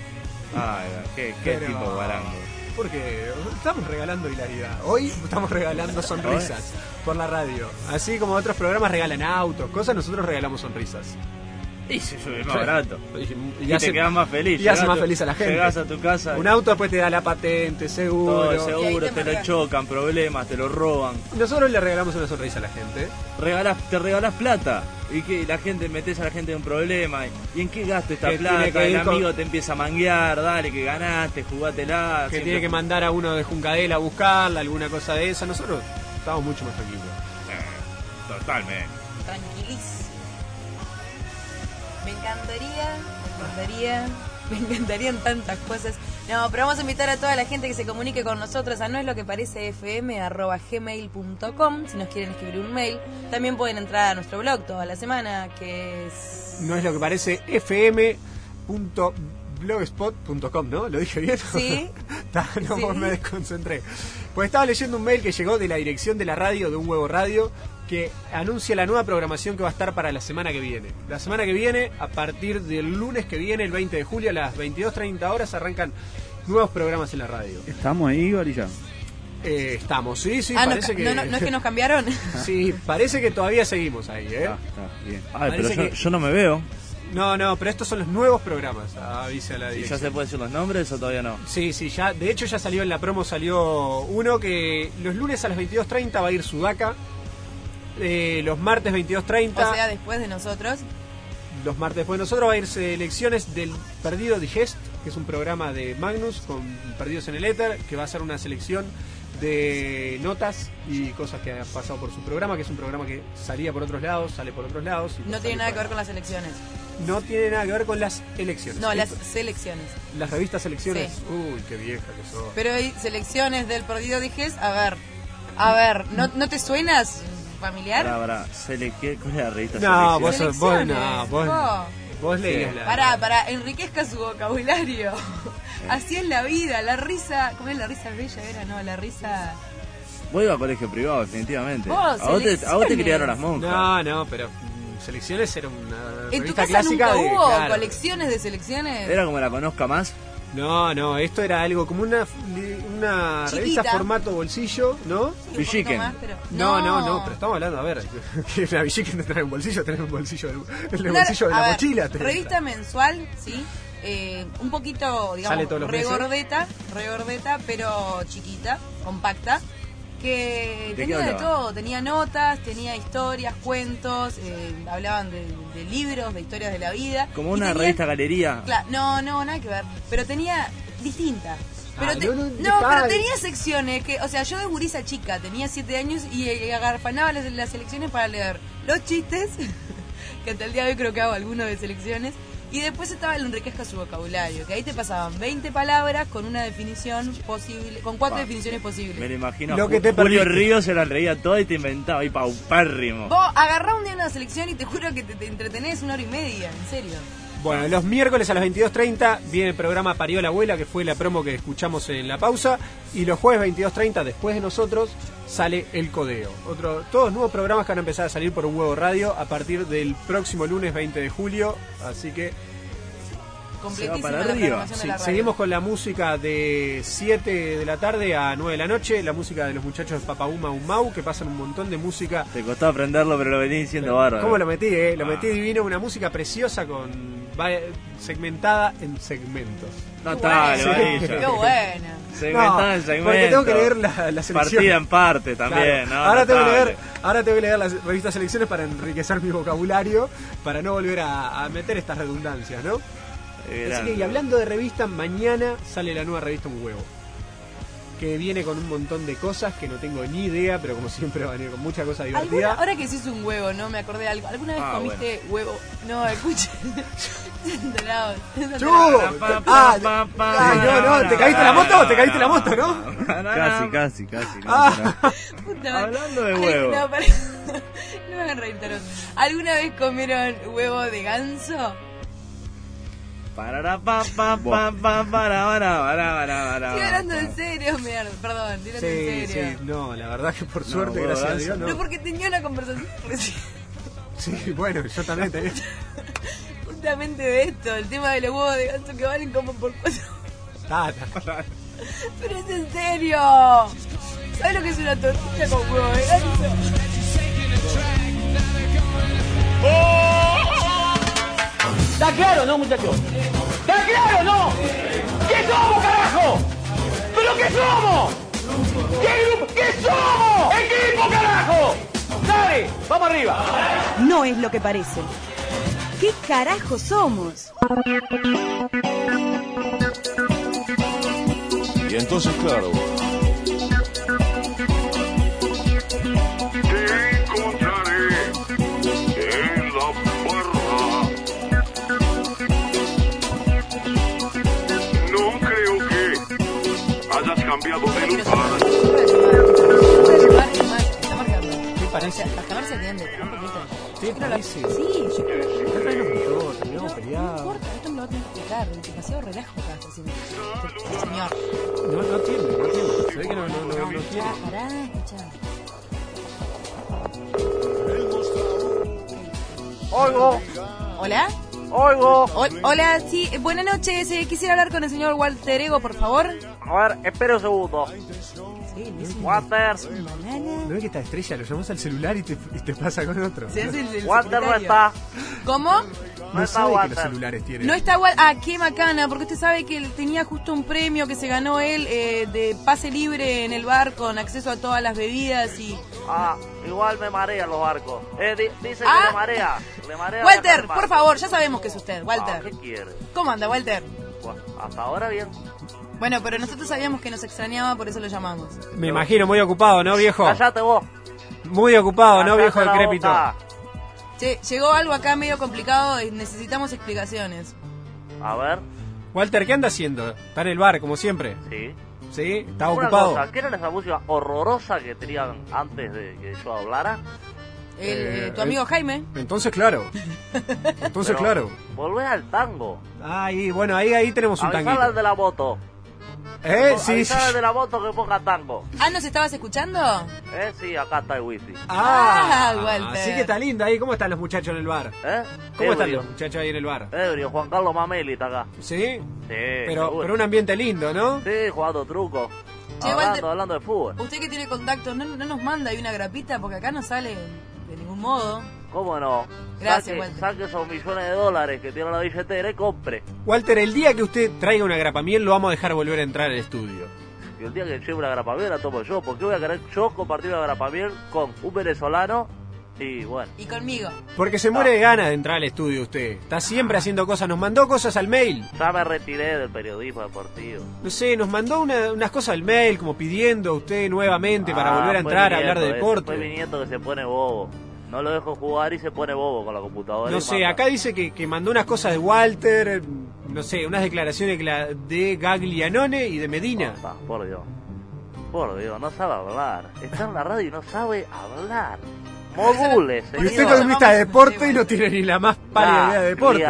Ay, qué tipo guarango. Porque estamos regalando hilaridad. Hoy estamos regalando sonrisas por la radio. Así como otros programas regalan autos, cosas, nosotros regalamos sonrisas. Y se sube más barato. Y te quedas más feliz. Y hace más feliz a la gente. Llegás a tu casa. Un auto después te da la patente, seguro. Todo seguro, te lo chocan, problemas, te lo roban. Nosotros le regalamos una sonrisa a la gente. Te regalás plata. Y que la gente, metés a la gente en un problema. ¿Y en qué gasto esta plata? El amigo te empieza a manguear, dale que ganaste, jugátela. Que tiene que mandar a uno de Juncadela a buscarla, alguna cosa de esa. Nosotros estamos mucho más tranquilos. Totalmente. Tranquilísimo. Me encantarían tantas cosas. No, pero vamos a invitar a toda la gente que se comunique con nosotros a noesloqueparecefm@gmail.com si nos quieren escribir un mail. También pueden entrar a nuestro blog toda la semana, que es... No es lo que parece fm.blogspot.com, ¿no? ¿Lo dije bien? Sí. Sí. Me desconcentré. Pues estaba leyendo un mail que llegó de la dirección de la radio, de Un Huevo Radio, que anuncia la nueva programación que va a estar para la semana que viene. La semana que viene, a partir del lunes que viene, el 20 de julio, a las 22:30 horas, arrancan nuevos programas en la radio. ¿Estamos ahí, Varilla? Estamos, sí, parece que... No es que nos cambiaron. Sí, parece que todavía seguimos ahí, Está bien. Pero yo no me veo. No, pero estos son los nuevos programas, avisa la dirección. ¿Y ya se pueden decir los nombres o todavía no? Sí, ya, de hecho ya salió en la promo, salió uno que los lunes a las 22:30 va a ir Sudaka. Los martes 22:30. O sea, después de nosotros. Los martes después de nosotros va a ir selecciones del Perdido Digest, que es un programa de Magnus con Perdidos en el Éter, que va a ser una selección de notas y cosas que ha pasado por su programa, que es un programa que salía por otros lados, sale por otros lados. No tiene nada que ver con las elecciones. No tiene nada que ver con las elecciones. No, las selecciones. Las revistas selecciones. Sí. Uy, qué vieja que sos. Pero hay selecciones del Perdido Digest. A ver, ¿no te suenas? familiar. Pará, ¿cuál es la revista? No, Selecciones? vos leías la... Pará, enriquezca su vocabulario. Así es la vida, la risa... ¿Cómo es la risa bella? La risa... Vos ibas a colegio privado, definitivamente. Vos, a vos te criaron las monjas. No, pero Selecciones era una ¿En tu revista casa clásica nunca de... hubo claro. colecciones de selecciones? Era como La Conozca Más. No, esto era algo como una revista formato bolsillo, ¿no? Villiquen. No, pero estamos hablando, a ver, que la Villiquen no trae un bolsillo, tenés un bolsillo el bolsillo de la mochila. Revista mensual, sí. Un poquito, digamos, regordeta, pero chiquita, compacta. Que tenía de todo, tenía notas, tenía historias, cuentos, hablaban de libros, de historias de la vida. Como una revista galería. No, nada que ver, pero tenía distintas. Pero pero tenía secciones que, o sea, yo de gurisa chica, tenía 7 años y agarfanaba las selecciones para leer los chistes, que hasta el día de hoy creo que hago algunos de selecciones. Y después estaba el enriquezca su vocabulario, que ahí te pasaban 20 palabras con una definición posible, con 4 definiciones posibles. Me lo imagino. Julio Ríos se la leía toda y te inventaba, y paupérrimo. Vos agarrá un día una selección y te juro que te entretenés 1 hora y media, en serio. Bueno, los miércoles a las 22:30 viene el programa Parió la Abuela, que fue la promo que escuchamos en la pausa. Y los jueves 22:30, después de nosotros, sale El Codeo. Todos nuevos programas que van a empezar a salir por Un Huevo Radio a partir del próximo lunes 20 de julio. Así que... completísima la programación de la radio. Seguimos con la música de 7 de la tarde a 9 de la noche. La música de los muchachos de Papauma Mau, que pasan un montón de música. Te costó aprenderlo, pero lo venís diciendo bárbaro. ¿Cómo lo metí, Lo metí divino, una música preciosa segmentada en segmentos. Notable, qué buena. Segmentada en segmentos. Porque tengo que leer la selección. Partida en parte también, claro. ¿no? Ahora tengo que leer las revistas Selecciones para enriquecer mi vocabulario, para no volver a meter estas redundancias, ¿no? Así que, y hablando de revistas, mañana sale la nueva revista Un Huevo, que viene con un montón de cosas que no tengo ni idea, pero como siempre va a venir con mucha cosa divertida. Ahora que decís un huevo, ¿no? Me acordé de algo. ¿Alguna vez comiste huevo? No, escucha. ¿te caíste la moto? ¿Te caíste la moto, no? Casi. Hablando de huevo. No me hagan reír, Tarot. ¿Alguna vez comieron huevo de ganso? Estoy hablando en serio, mierda, perdón, en serio. Sí, no, la verdad que por suerte, gracias a Dios, no. No, porque tenía una conversación recién. Sí, bueno, yo también tenía. Justamente de esto, el tema de los huevos de ganso que valen como por 4. Pero es en serio. ¿Sabes lo que es una tortilla con huevo de ganso? ¿Está claro, no, muchachos? ¿Está claro, no? ¿Qué somos, carajo? ¿Pero qué somos? ¿Qué grupo? ¿Qué somos? ¡Equipo, carajo! ¡Dale! ¡Vamos arriba! No es lo que parece. ¿Qué carajo somos? Y entonces, claro... cambiado de lugar. Está marcando. ¿Qué parece? Las cámaras se atienden, un poquito. ¿Qué parece? Sí, yo creo que... terminamos peleados. No importa, esto me lo va a tener que explicar. Demasiado relajo acá, señor. No atiende. Se ve que no quiere. Pará, escuchá. Oigo. ¿Hola? Oigo. Hola, sí, buenas noches. Quisiera hablar con el señor Walter Ego, por favor. A ver, espera un segundo. Walter. ¿No ves que esta estrella lo llamas al celular y te pasa con otro? Walter no está. ¿Cómo? No sabe que los celulares tienen. No está Walter. Ah, qué macana, porque usted sabe que él tenía justo un premio que se ganó él de pase libre en el bar con acceso a todas las bebidas y... Ah, igual me marea los barcos. Dice que le marea. Walter, por favor, ya sabemos que es usted, Walter. ¿Qué quiere? ¿Cómo anda, Walter? Bueno, hasta ahora bien. Bueno, pero nosotros sabíamos que nos extrañaba, por eso lo llamamos. Me imagino, muy ocupado, ¿no, viejo? Cállate vos. Muy ocupado, ¿no, viejo decrépito? Che, llegó algo acá medio complicado y necesitamos explicaciones. A ver. Walter, ¿qué anda haciendo? ¿Está en el bar, como siempre? Sí. ¿Sí? ¿Está Una ocupado? cosa, ¿qué era esa música horrorosa que tenían antes de que yo hablara? Tu amigo Jaime. Entonces, claro. Claro. Volver al tango. Ay, bueno, ahí tenemos un tanguito. Avisar al de la moto. Sí. Avisar al de la moto que ponga tango. ¿Nos estabas escuchando? Sí, acá está el wifi. Walter. Así que está lindo ahí. ¿Cómo están los muchachos en el bar? ¿Cómo están los muchachos ahí en el bar? Ebrio, Juan Carlos Mameli está acá. ¿Sí? Sí. Pero un ambiente lindo, ¿no? Sí, jugando truco. Che, Walter, hablando de fútbol. Usted que tiene contacto, ¿no nos manda ahí una grapita? Porque acá no sale de ningún modo. ¿Cómo no? Gracias, Walter. Saque esos millones de dólares que tiene la billetera y compre. Walter, el día que usted traiga una grapamiel lo vamos a dejar volver a entrar al estudio. Y el día que lleve una grapamiel la tomo yo. ¿Por qué voy a querer yo compartir una grapamiel con un venezolano? Y bueno. Y conmigo. Porque se muere de ganas de entrar al estudio usted. Está siempre haciendo cosas. Nos mandó cosas al mail. Ya me retiré del periodismo deportivo. No sé, nos mandó unas cosas al mail como pidiendo a usted nuevamente para volver a entrar a hablar de deporte. Fue mi nieto que se pone bobo. No lo dejo jugar y se pone bobo con la computadora. No sé, acá dice que mandó unas cosas de Walter, no sé, unas declaraciones de Gaglianone y de Medina. Por Dios, no sabe hablar. Está en la radio y no sabe hablar. Mogules, Y usted es columnista de deporte y no tiene ni la más pálida idea de deporte.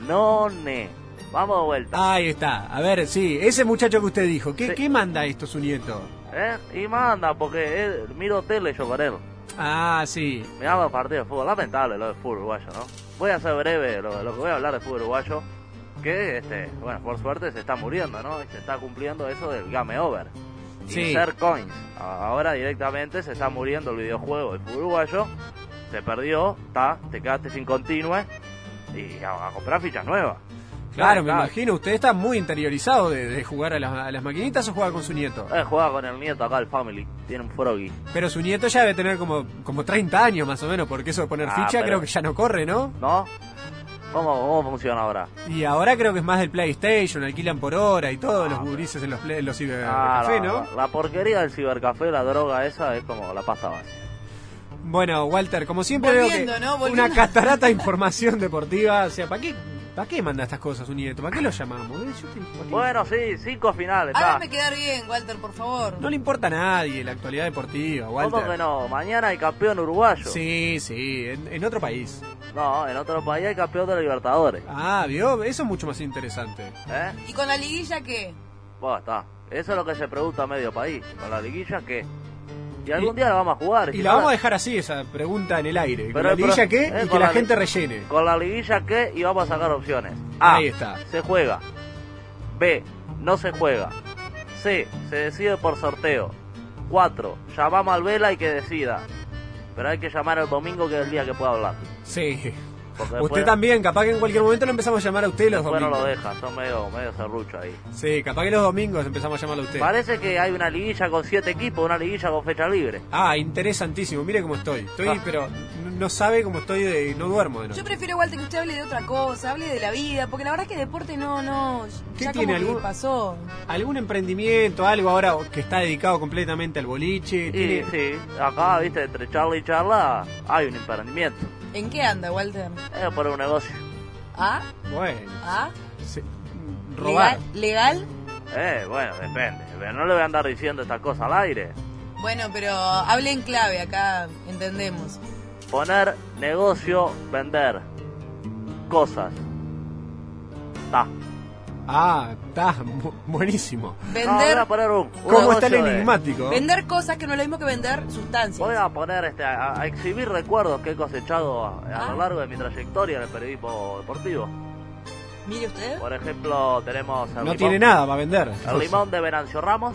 Vamos de vuelta. Ahí está. A ver, sí, ese muchacho que usted dijo, ¿qué manda esto su nieto? Y manda, porque miro tele yo con él. Ah, sí. Miraba partidos de fútbol, lamentable lo de fútbol uruguayo, ¿no? Voy a ser breve lo que voy a hablar de fútbol uruguayo, que, bueno, por suerte se está muriendo, ¿no? Y se está cumpliendo eso del game over. Sí. Insert coins. Ahora directamente se está muriendo el videojuego del fútbol uruguayo. Se perdió, te quedaste sin continue y a comprar fichas nuevas. Claro, me imagino. Usted está muy interiorizado de jugar a las maquinitas o juega con su nieto. Juega con el nieto acá, el family. Tiene un froggy. Pero su nieto ya debe tener como 30 años más o menos, porque eso de poner ficha creo que ya no corre, ¿no? ¿No? ¿Cómo funciona ahora? Y ahora creo que es más del PlayStation, alquilan por hora y todos los gurises en los cibercafés, ¿no? La porquería del cibercafé, la droga esa, es como la pasta base. Bueno, Walter, como siempre veo que una catarata de información deportiva, o sea, ¿para qué manda estas cosas un nieto? ¿Para qué lo llamamos? Bueno, sí, 5 finales. Hágame quedar bien, Walter, por favor. No le importa a nadie la actualidad deportiva, Walter. ¿Cómo que no? Mañana hay campeón uruguayo. Sí, en otro país. No, en otro país hay campeón de la Libertadores. Ah, ¿vio? Eso es mucho más interesante. ¿Y con la liguilla qué? Bueno, está. Eso es lo que se pregunta a medio país. ¿Con la liguilla qué? Y algún día la vamos a jugar. Y la vamos a dejar así, esa pregunta en el aire. ¿Con la liguilla qué? Y que la gente rellene. Con la liguilla qué y vamos a sacar opciones. Ahí está. Se juega. B, no se juega. C, se decide por sorteo. 4, llamamos al Vela y que decida. Pero hay que llamar el domingo, que es el día que pueda hablar. Sí. Usted también, capaz que en cualquier momento lo empezamos a llamar a usted los domingos. Bueno, lo deja, son medio serrucho ahí. Sí, capaz que los domingos empezamos a llamarlo a usted. Parece que hay una liguilla con 7 equipos, una liguilla con fecha libre. Ah, interesantísimo, mire cómo estoy. Pero no sabe cómo estoy, no duermo de noche. Yo prefiero, Walter, que usted hable de otra cosa, hable de la vida, porque la verdad es que deporte no ¿Qué ya tiene? Como que pasó. ¿Algún emprendimiento, algo ahora que está dedicado completamente al boliche? Sí, acá, viste, entre charla y charla hay un emprendimiento. ¿En qué anda, Walter? Por un negocio. ¿Ah? Bueno. ¿Ah? Sí. ¿Robar? ¿Legal? Bueno, depende. Pero no le voy a andar diciendo estas cosas al aire. Bueno, pero hable en clave, acá entendemos. Poner negocio, vender cosas. Ta. Ah, está buenísimo. Vender. No, voy a poner ¿Cómo está el enigmático? Vender cosas que no es lo mismo que vender sustancias. Voy a poner a exhibir recuerdos que he cosechado a lo largo de mi trayectoria en el periodismo deportivo. Mire usted. Por ejemplo, tenemos el limón, tiene nada para vender. El limón de Venancio Ramos.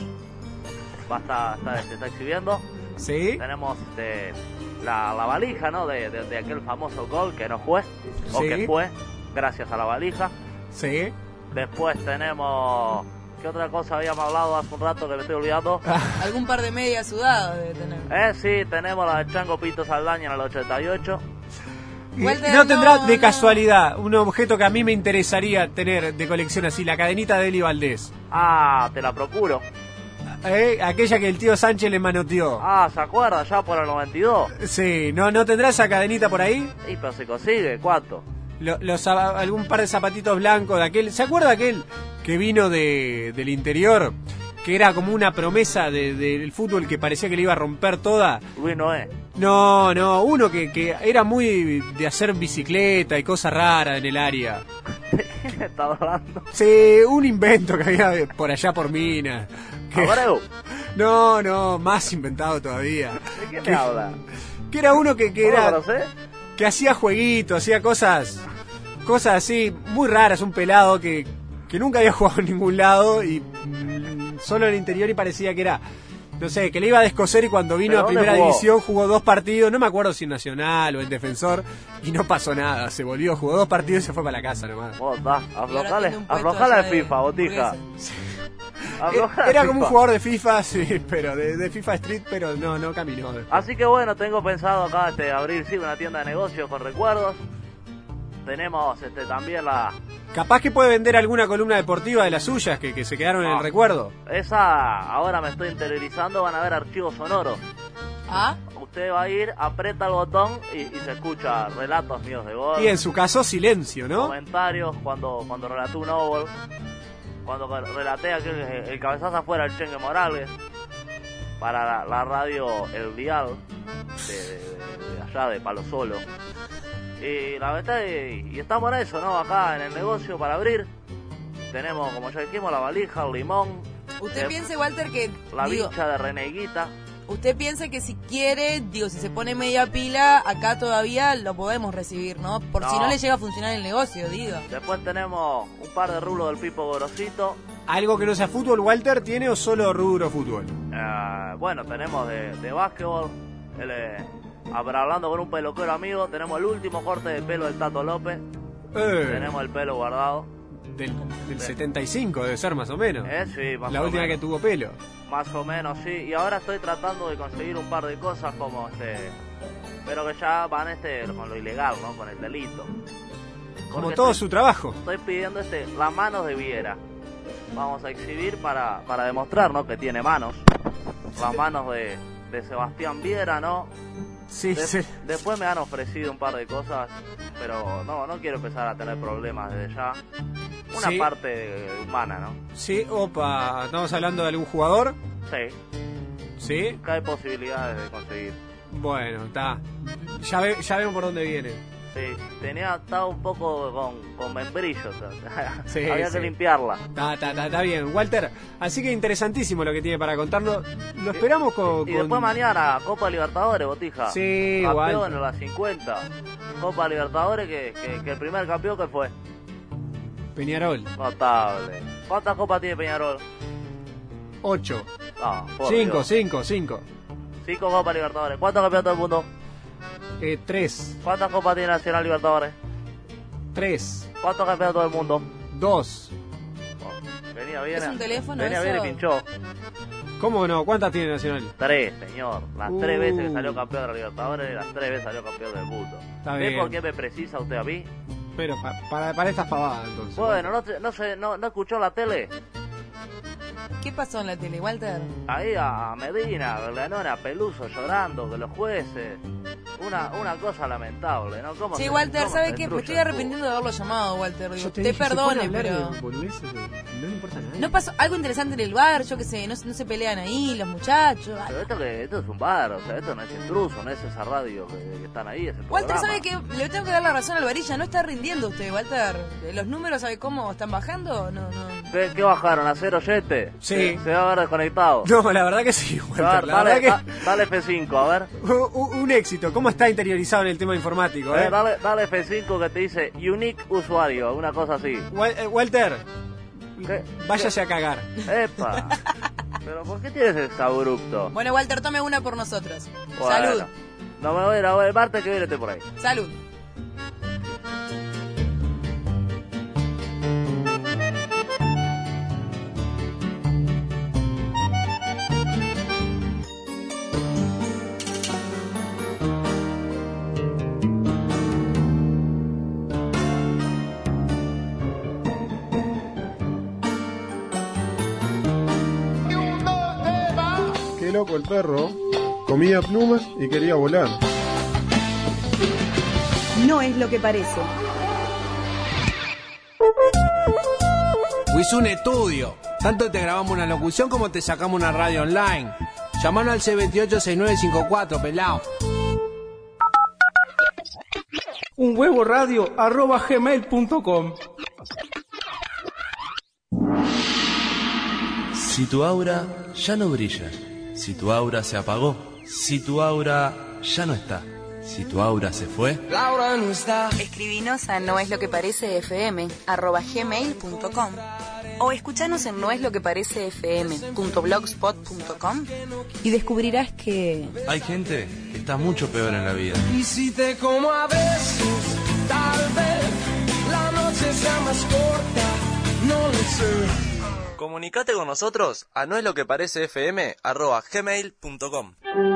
Se está exhibiendo. Sí. Tenemos la valija, ¿no? De aquel famoso gol que no fue. O que fue, gracias a la valija. Sí. Después tenemos... ¿Qué otra cosa habíamos hablado hace un rato que me estoy olvidando? Algún par de medias sudadas debe tener. Sí, tenemos la de Chango Pinto Saldaña en el 88. ¿No tendrá de casualidad un objeto que a mí me interesaría tener de colección así, la cadenita de Eli Valdés? Ah, te la procuro. Aquella que el tío Sánchez le manoteó. Ah, ¿se acuerda? Ya por el 92. Sí, ¿no tendrá esa cadenita por ahí? Sí, pero se consigue, ¿cuánto? Algún par de zapatitos blancos de aquel. ¿Se acuerda aquel que vino del interior? que era como una promesa del fútbol que parecía que le iba a romper toda. Luis Noé. No, uno que era muy de hacer bicicleta y cosas raras en el área. ¿De quién estás hablando? Sí, un invento que había por allá por Minas. ¿Abreu? No, más inventado todavía. ¿De quién te habla? Que era uno que era... ¿No lo sé? Que hacía jueguitos, hacía cosas así muy raras, un pelado que nunca había jugado en ningún lado y solo en el interior, y parecía que era, no sé, que le iba a descoser, y cuando vino a primera división jugó 2 partidos, no me acuerdo si en Nacional o en Defensor, y no pasó nada, se volvió, jugó 2 partidos y se fue para la casa nomás. Aflojala de FIFA, botija. Era como un jugador de FIFA, sí, pero de FIFA Street, pero no caminó. Así que bueno, tengo pensado acá abrir una tienda de negocios con recuerdos. Tenemos también la... Capaz que puede vender alguna columna deportiva de las suyas que se quedaron en el recuerdo. Esa, ahora me estoy interiorizando, van a ver archivos sonoros. ¿Ah? Usted va a ir, aprieta el botón y se escucha relatos míos de gol. Y en su caso, silencio, ¿no? Comentarios cuando relaté un no-gol. Cuando relaté el cabezazo afuera del Chengue Morales. Para la radio El Dial, de allá de Palo Solo. Y la verdad, y estamos en eso, ¿no? Acá en el negocio para abrir. Tenemos, como ya dijimos, la valija, el limón. Usted piensa, Walter, que... La bicha de Reneguita. Usted piensa que si quiere, si se pone media pila, acá todavía lo podemos recibir, ¿no? Si no le llega a funcionar el negocio, digo. Después tenemos un par de rulos del Pipo Gorosito. ¿Algo que no sea fútbol, Walter, tiene, o solo rubro fútbol? Bueno, tenemos de básquetbol. Hablando con un peluquero amigo, tenemos el último corte de pelo del Tato López. Tenemos el pelo guardado. Del 75 debe ser, más o menos. Sí, más la o última menos. que tuvo pelo. Más o menos, sí. Y ahora estoy tratando de conseguir un par de cosas como pero que ya van con lo ilegal, ¿no? Con el delito. Como todo su trabajo. Estoy pidiendo las manos de Viera. Vamos a exhibir para demostrar, ¿no? Que tiene manos. Las manos de Sebastián Viera, ¿no? Sí. Después me han ofrecido un par de cosas, pero no quiero empezar a tener problemas desde ya. Una parte humana, ¿no? Sí, opa, ¿estamos hablando de algún jugador? Sí. ¿Sí? Hay posibilidades de conseguir. Bueno, está. Ya vemos por dónde viene. Sí, estaba un poco con membrillos, sí, había que limpiarla. Está bien, Walter, así que interesantísimo lo que tiene para contarnos. Lo esperamos con... Y después mañana, Copa Libertadores, botija. Sí, campeón en las 50. Copa Libertadores, que el primer campeón que fue Peñarol. Notable. ¿Cuántas copas tiene Peñarol? 8. No, 5. 5 Copas Libertadores. ¿Cuántos campeonatos del mundo? 3. ¿Cuántas copas tiene Nacional Libertadores? 3. ¿Cuántos campeonatos del mundo? 2. Venía bien. ¿Es un teléfono venía eso? Bien y pinchó. ¿Cómo no? ¿Cuántas tiene Nacional? 3, señor. Las 3 veces que salió campeón de la Libertadores, las 3 veces salió campeón del mundo. ¿Ve por qué me precisa usted a mí? Pero para estas pavadas, entonces. Bueno, ¿no escuchó la tele? ¿Qué pasó en la tele, Walter? Ahí a Medina, Berlanona, a Peluso llorando, que los jueces... Una cosa lamentable, ¿no? ¿Cómo sí, Walter, ¿sabe qué? Me estoy arrepintiendo de haberlo llamado, Walter. Digo, te perdone, pero... No le importa nada. No pasó algo interesante en el bar, yo qué sé, no se pelean ahí los muchachos. Pero esto es un bar, o sea, esto no es intruso, no es esa radio que están ahí, ese Walter, programa. ¿sabe qué? Le tengo que dar la razón al Varilla, no está rindiendo usted, Walter. Los números, ¿sabe cómo? ¿Están bajando? No. ¿Qué bajaron? ¿A 0 oyentes? Sí. Se va a ver desconectado. No, la verdad que sí, Walter. Dale F5, a ver. Un éxito. ¿Cómo está interiorizado en el tema informático? Dale F5 que te dice unique usuario, una cosa así. Walter, ¿qué? Váyase a cagar. ¡Epa! ¿Pero por qué tienes ese abrupto? Bueno, Walter, tome una por nosotros. Bueno, Salud. No me voy a ir a ver el martes que viene por ahí. Salud. Qué loco el perro. Comía plumas y quería volar. No es lo que parece. Wisun Estudio. Tanto te grabamos una locución como te sacamos una radio online. Llámanos al C286954, pelao. unhuevoradio@gmail.com. Si tu aura ya no brilla, si tu aura se apagó, si tu aura ya no está, si tu aura se fue, Laura no está. Escribinos a noesloqueparecefm@gmail.com o escuchanos en noesloqueparecefm.blogspot.com y descubrirás que hay gente que está mucho peor en la vida. Y si te como a besos, tal vez la noche sea más corta, no lo sé. Comunicate con nosotros a noesloqueparecefm@gmail.com.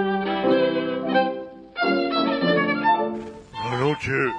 Buenas noches.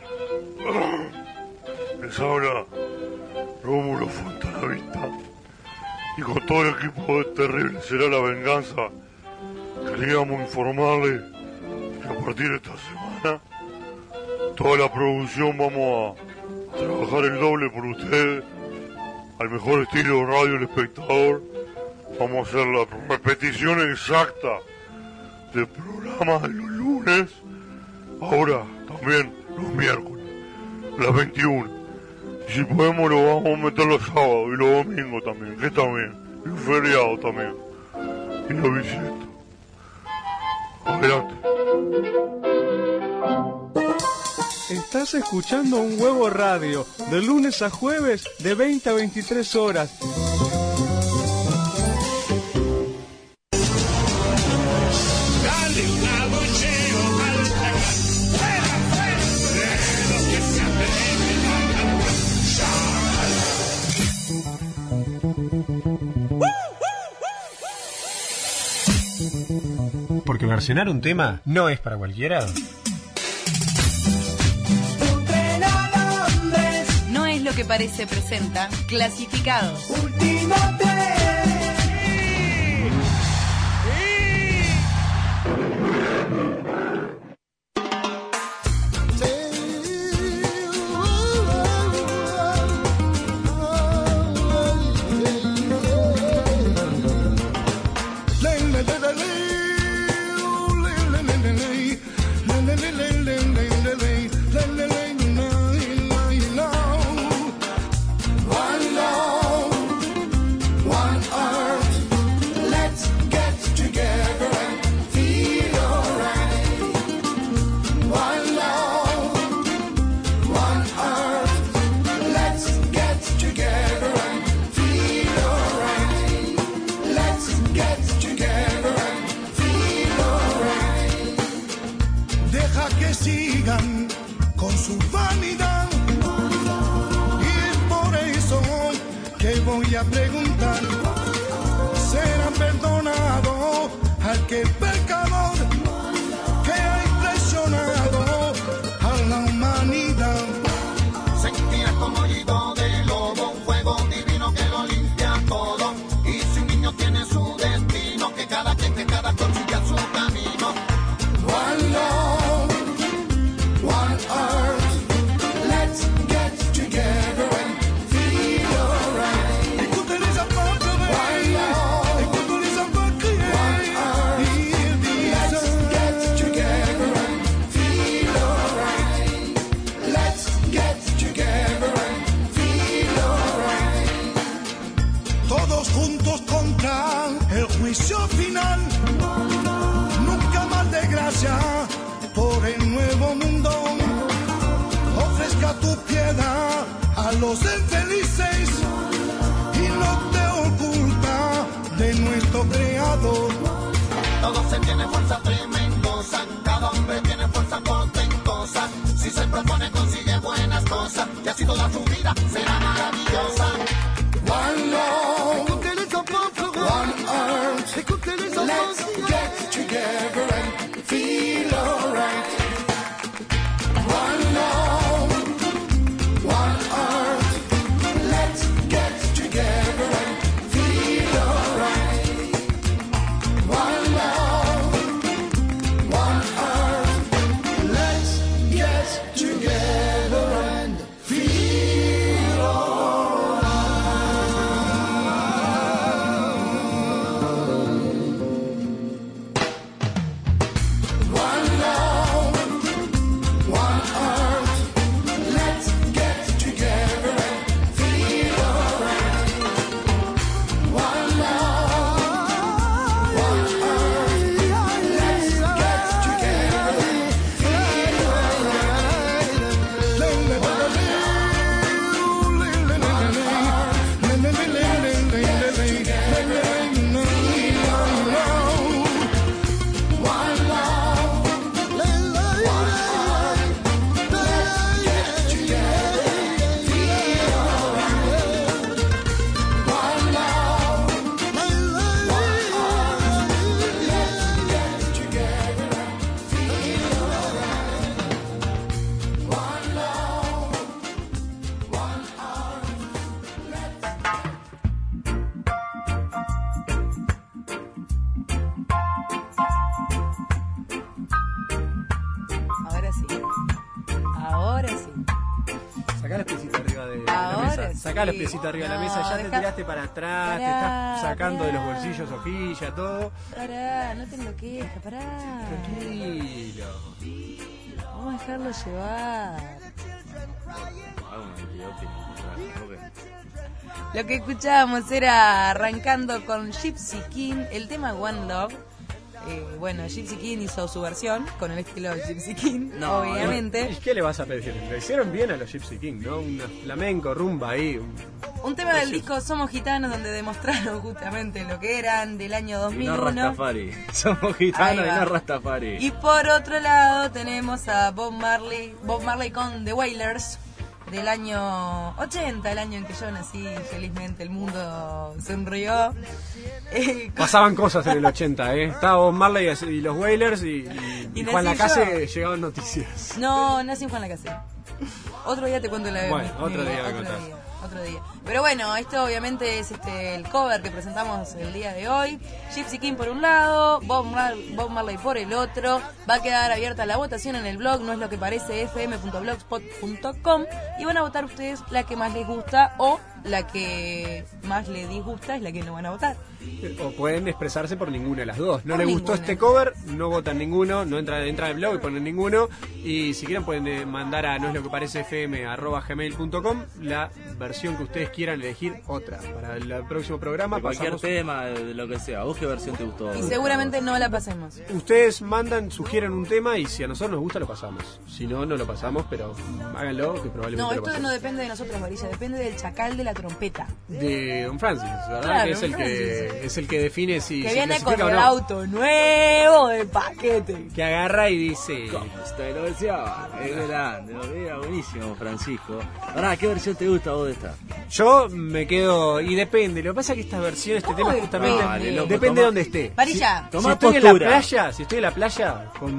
Les habla Rómulo Fontanavista. Y con todo el equipo de Terrible Será la Venganza, queríamos informarles que a partir de esta semana, toda la producción vamos a trabajar el doble por ustedes, al mejor estilo Radio El Espectador. Vamos a hacer la repetición exacta del programa de los lunes, ahora también los miércoles, a las 21. Y si podemos lo vamos a meter los sábados y los domingos también, que está bien, y un feriado también, y los bisietos. Adelante. Estás escuchando Un Huevo Radio, de lunes a jueves, de 20 a 23 horas. Dale un abucheo al chacal. Fuera, fuera, de los que se atreven a cantar. Porque versionar un tema no es para cualquiera. No es lo que parece presenta Clasificados. Con su vanidad, y es por eso que voy a preguntar: ¿será perdonado aquel pecador que ha traicionado a la humanidad? Sentía como mollido de lobo, un fuego divino que lo limpia todo. Y si un niño tiene su destino, que cada quien consiga su camino. One love, one earth, let's get together and feel alright. Écoutez les apôtres, one love, écoutez les apôtres, one earth, let's get together and feel alright. Let's get together and feel alright. Todos juntos contra el juicio final. Nunca más desgracia por el nuevo mundo. Ofrezca tu piedad a los infelices y no te oculta de nuestro creador. Todo se tiene fuerza tremendosa, cada hombre tiene fuerza portentosa. Si se propone consigue buenas cosas, y así toda su vida será maravillosa. One love, one earth, let's get together and feel alright. One love, one earth, Sacá los piecitos arriba de la mesa, ya te tiraste para atrás, te estás sacando de los bolsillos hojilla, todo. Pará, no te enloquejas, pará. Tranquilo. Vamos a dejarlo llevar. Lo que escuchábamos era Arrancando con Gypsy King, el tema One Love. Bueno, Gypsy King hizo su versión con el estilo de Gypsy King, obviamente. ¿Y qué le vas a pedir? Le hicieron bien a los Gypsy King, ¿no? Un flamenco, rumba ahí. Un tema del disco Somos Gitanos, donde demostraron justamente lo que eran del año 2001. Y no Rastafari. Somos gitanos y no Rastafari. Y por otro lado tenemos a Bob Marley con The Wailers, del año 80, el año en que yo nací. Felizmente el mundo sonrió. Pasaban cosas en el 80, Estaba Bob Marley y los Wailers y Juan Lacase llegaban noticias. No, nací en Juan Lacase. Otro día te cuento la Bueno, otro día me contás. Otro día. Pero bueno, esto obviamente es el cover que presentamos el día de hoy. Gypsy King por un lado, Bob Marley por el otro. Va a quedar abierta la votación en el blog, no es lo que parece, fm.blogspot.com, y van a votar ustedes la que más les gusta, o la que más les disgusta es la que no van a votar. O pueden expresarse por ninguna de las dos. No les gustó este cover, no votan ninguno, no entran al blog y ponen ninguno. Y si quieren pueden mandar a noeslocqueparecefm@gmail.com la versión que ustedes quieran elegir, otra. Para el próximo programa de cualquier tema, de lo que sea. ¿Vos qué versión te gustó? Y seguramente no la pasemos. Ustedes mandan, sugieren un tema y si a nosotros nos gusta lo pasamos. Si no, no lo pasamos, pero háganlo que probablemente no, lo esto pasemos. No depende de nosotros, Varilla, depende del chacal de la trompeta. De Don Francis, ¿verdad? Claro, que es el que define si que si viene con clasifica el o no. auto nuevo de paquete. Que agarra y dice... ¿Cómo usted lo decía? Es grande, era buenísimo, Francisco. Pará, ¿qué versión te gusta vos de esta? Yo me quedo... Y depende, lo que pasa es que esta versión, este tema justamente... Dale, loco, depende de dónde esté. Varilla. Si estoy en la playa, con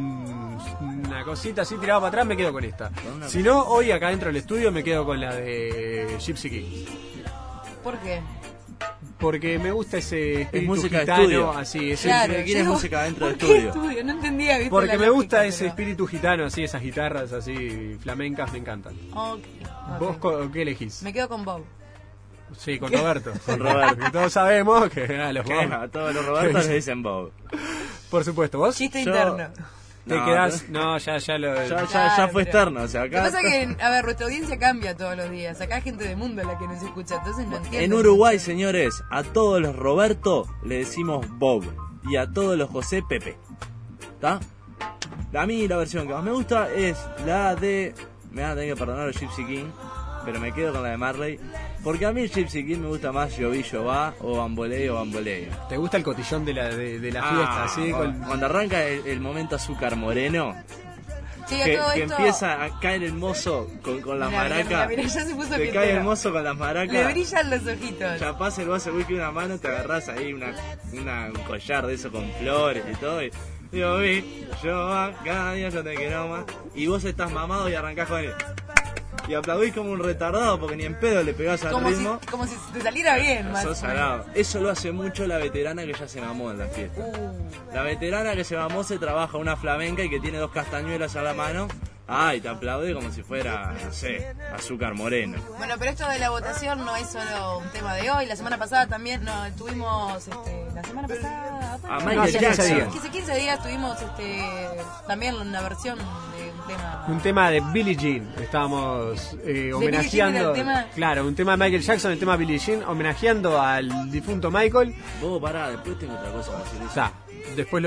una cosita así tirada para atrás, me quedo con esta. Si no, hoy acá dentro del estudio me quedo con la de Gypsy King. ¿Por qué? Porque me gusta ese espíritu música gitano, de estudio. así, Claro, ¿Quién es música dentro del ¿Por qué estudio? No entendía, ¿viste? Porque la me lógica, gusta ese pero- espíritu gitano, así, esas guitarras así flamencas me encantan. Ok. ¿Vos qué elegís? Me quedo con Bob. Sí, con Roberto. Con Roberto. Que todos sabemos que a los Que Bob. a todos los Robertos le dicen Bob. Por supuesto, ¿vos? Chiste Yo- interno. Te No, quedás... pero- No, ya lo... Ya Claro, fue pero- externo, o sea, Lo que acá... pasa es que, a ver, nuestra audiencia cambia todos los días. Acá hay gente del mundo la que nos escucha, entonces no entiendo. En Uruguay, señores, a todos los Roberto le decimos Bob. Y a todos los José, Pepe. ¿Está? A mí la versión que más me gusta es la de... Me van a tener que perdonar a Gypsy King, pero me quedo con la de Marley. Porque a mí Gypsy King me gusta más Yoví Yová o Bamboleo o Bamboleo. ¿Te gusta el cotillón de la fiesta? Así, Cuando arranca el momento azúcar moreno, Sí, a que, todo que esto... empieza a caer el mozo con las Mirá, mirá, maracas. mirá, ya se puso Te piedra. cae el mozo con las maracas. Le brillan los ojitos. Ya pasa el vaso de whisky en una mano, te agarrás ahí un collar de eso con flores y todo. Y digo, yo cada día yo te quiero más. Y vos estás mamado y arrancás con él. Y aplaudís como un retardado porque ni en pedo le pegás al ritmo. Como si te saliera bien, más. Sos salado. Eso lo hace mucho la veterana que ya se mamó en la fiesta. La veterana que se mamó se trabaja una flamenca y que tiene 2 castañuelas a la mano. Ay, te aplaude como si fuera, no sé, azúcar moreno. Bueno, pero esto de la votación no es solo un tema de hoy. La semana pasada también tuvimos, la semana pasada... A Michael Jackson. Hace 15 días tuvimos también una versión de un tema... Un tema de Billie Jean. Estábamos homenajeando... Billie Jean era el tema. Claro, un tema de Michael Jackson, el tema Billie Jean, homenajeando al difunto Michael. Vos pará, después tengo otra cosa para decir. O sea, después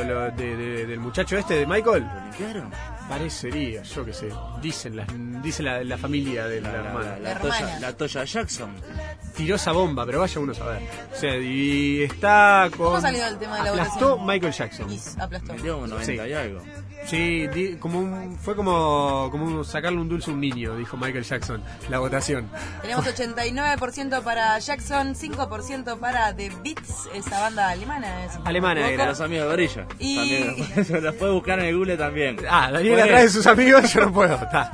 del muchacho este de Michael. ¿Lo limpiaron? Parecería, yo qué sé. Dice la familia de la hermana. La Toya Jackson. Tiró esa bomba, pero vaya uno a saber. O sea, y está con... ¿Cómo salió el tema de la aplastó votación? Michael Jackson. Aplastó. Metió como 90 y algo. Sí, fue como sacarle un dulce a un niño, dijo Michael Jackson, la votación. Tenemos 89% para Jackson, 5% para The Beats, esa banda alemana. Alemana De era. los amigos de Varilla. Y- También. Se los puede buscar en el Google también. Daniel atrás de sus amigos, yo no puedo.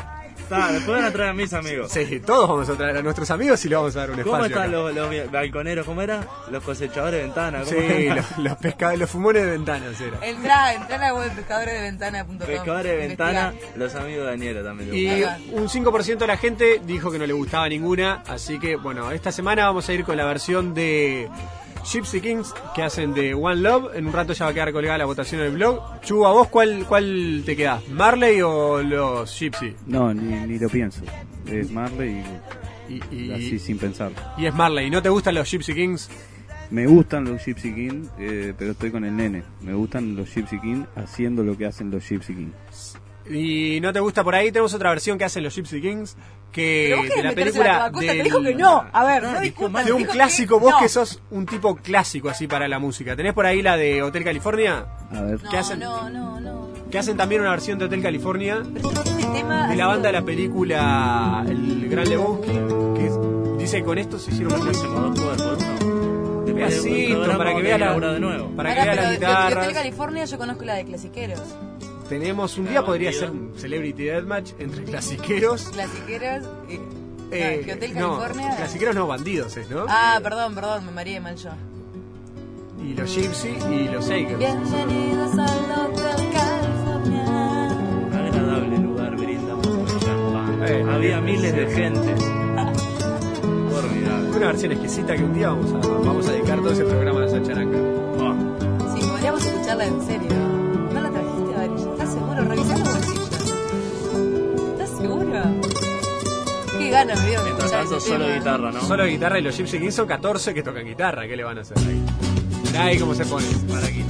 Después van a traer a mis amigos. Sí, todos vamos a traer a nuestros amigos y le vamos a dar un espacio. ¿Cómo están acá. los balconeros? ¿Cómo era? Los cosechadores de ventanas. Sí, los fumones de ventanas era. Entrá a la web pescadoresdeventana.com. Pescadores de ventana, los amigos de Daniela también. Y un 5% de la gente dijo que no le gustaba ninguna, así que bueno, esta semana vamos a ir con la versión de Gypsy Kings que hacen de One Love. En un rato ya va a quedar colgada la votación en el blog. Chu, ¿a vos cuál te queda? ¿Marley o los Gypsy? No, ni lo pienso. Es Marley y así sin pensar. Y es Marley. ¿No te gustan los Gypsy Kings? Me gustan los Gypsy Kings, pero estoy con el nene. Me gustan los Gypsy Kings haciendo lo que hacen los Gypsy Kings. ¿Y no te gusta por ahí? Tenemos otra versión que hacen los Gypsy Kings, que de la película te dijo que no. A ver, no discutas. De un clásico, vos que sos un tipo clásico así para la música. ¿Tenés por ahí la de Hotel California? A ver. ¿Qué hacen? Que hacen también una versión de Hotel California de la banda de la película El Gran Lebowski, que dice con esto se hicieron un pedacito para que vea la guitarra. De Hotel California yo conozco la de Clasiqueros. Tenemos un día, podría ser un Celebrity Deathmatch entre clasiqueros. Clasiqueros y que Hotel California. No, clasiqueros no, bandidos es, ¿no? Ah, perdón, me mareé mal yo. Y los Gypsy y los Akers. Bienvenidos al Hotel California. Agradable lugar, brindamos con champán. Había miles de gente. Formidable. Una versión exquisita que un día vamos a dedicar todo ese programa a esa charanga. Sí, podríamos escucharla en serio. ¿No la trajiste, Varilla? ¿Estás seguro? Revisá los bolsillos. ¿Estás seguro? Qué ganas me dieron de escuchar ese solo tema. guitarra, ¿no? Solo guitarra, y los Gypsy Kings son 14 que tocan guitarra. ¿Qué le van a hacer ahí? Mirá ahí cómo se pone. Para aquí.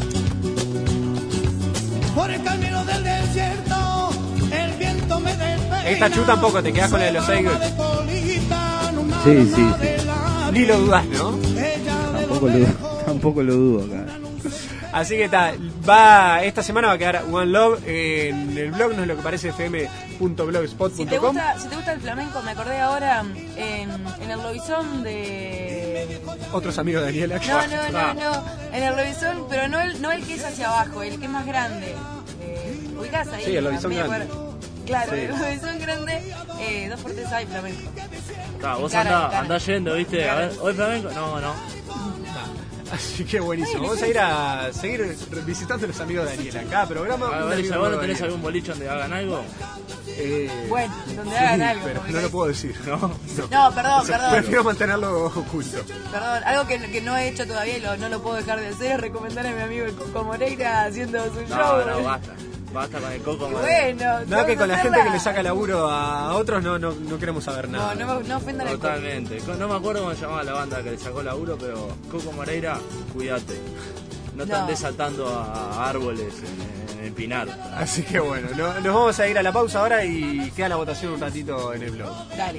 Por el camino del desierto, el viento me despeina. Esta Chu tampoco, te quedás con la de los Akers. Sí. Ni lo dudás, ¿no? Tampoco lo dudo acá. Así que esta semana va a quedar One Love en el blog, no es lo que parece fm.blogspot.com. Si te gusta el flamenco, me acordé ahora en el lobizón de... Otros amigos de Daniela. No, en el lobizón, pero no el que es hacia abajo, el que es más grande. ¿Ubicás ahí? Sí, el lobizón grande. Claro, Sí. el lobizón grande, 2 por 3 hay flamenco. Vos andás yendo, ¿viste? A ver, ¿hoy flamenco? No. Así que buenísimo. Vamos a ir a seguir visitando a los amigos de Daniela. Cada programa. ¿Vos no tenés algún boliche donde hagan algo? Bueno, donde hagan algo. Pero no lo puedo decir. No, perdón. Prefiero mantenerlo oculto. Perdón, algo que no he hecho todavía y no lo puedo dejar de hacer es recomendar a mi amigo el Coco Moreira haciendo su show. No, basta con el Coco Moreira. Bueno, No, que con la gente que le saca laburo a otros no queremos saber nada. No ofendan al Coco. Totalmente. No me acuerdo cómo se llamaba la banda que le sacó laburo, pero Coco Moreira, cuídate. No están desatando a árboles en el pinar. Así que bueno, nos vamos a ir a la pausa ahora y queda la votación un ratito en el blog. Dale.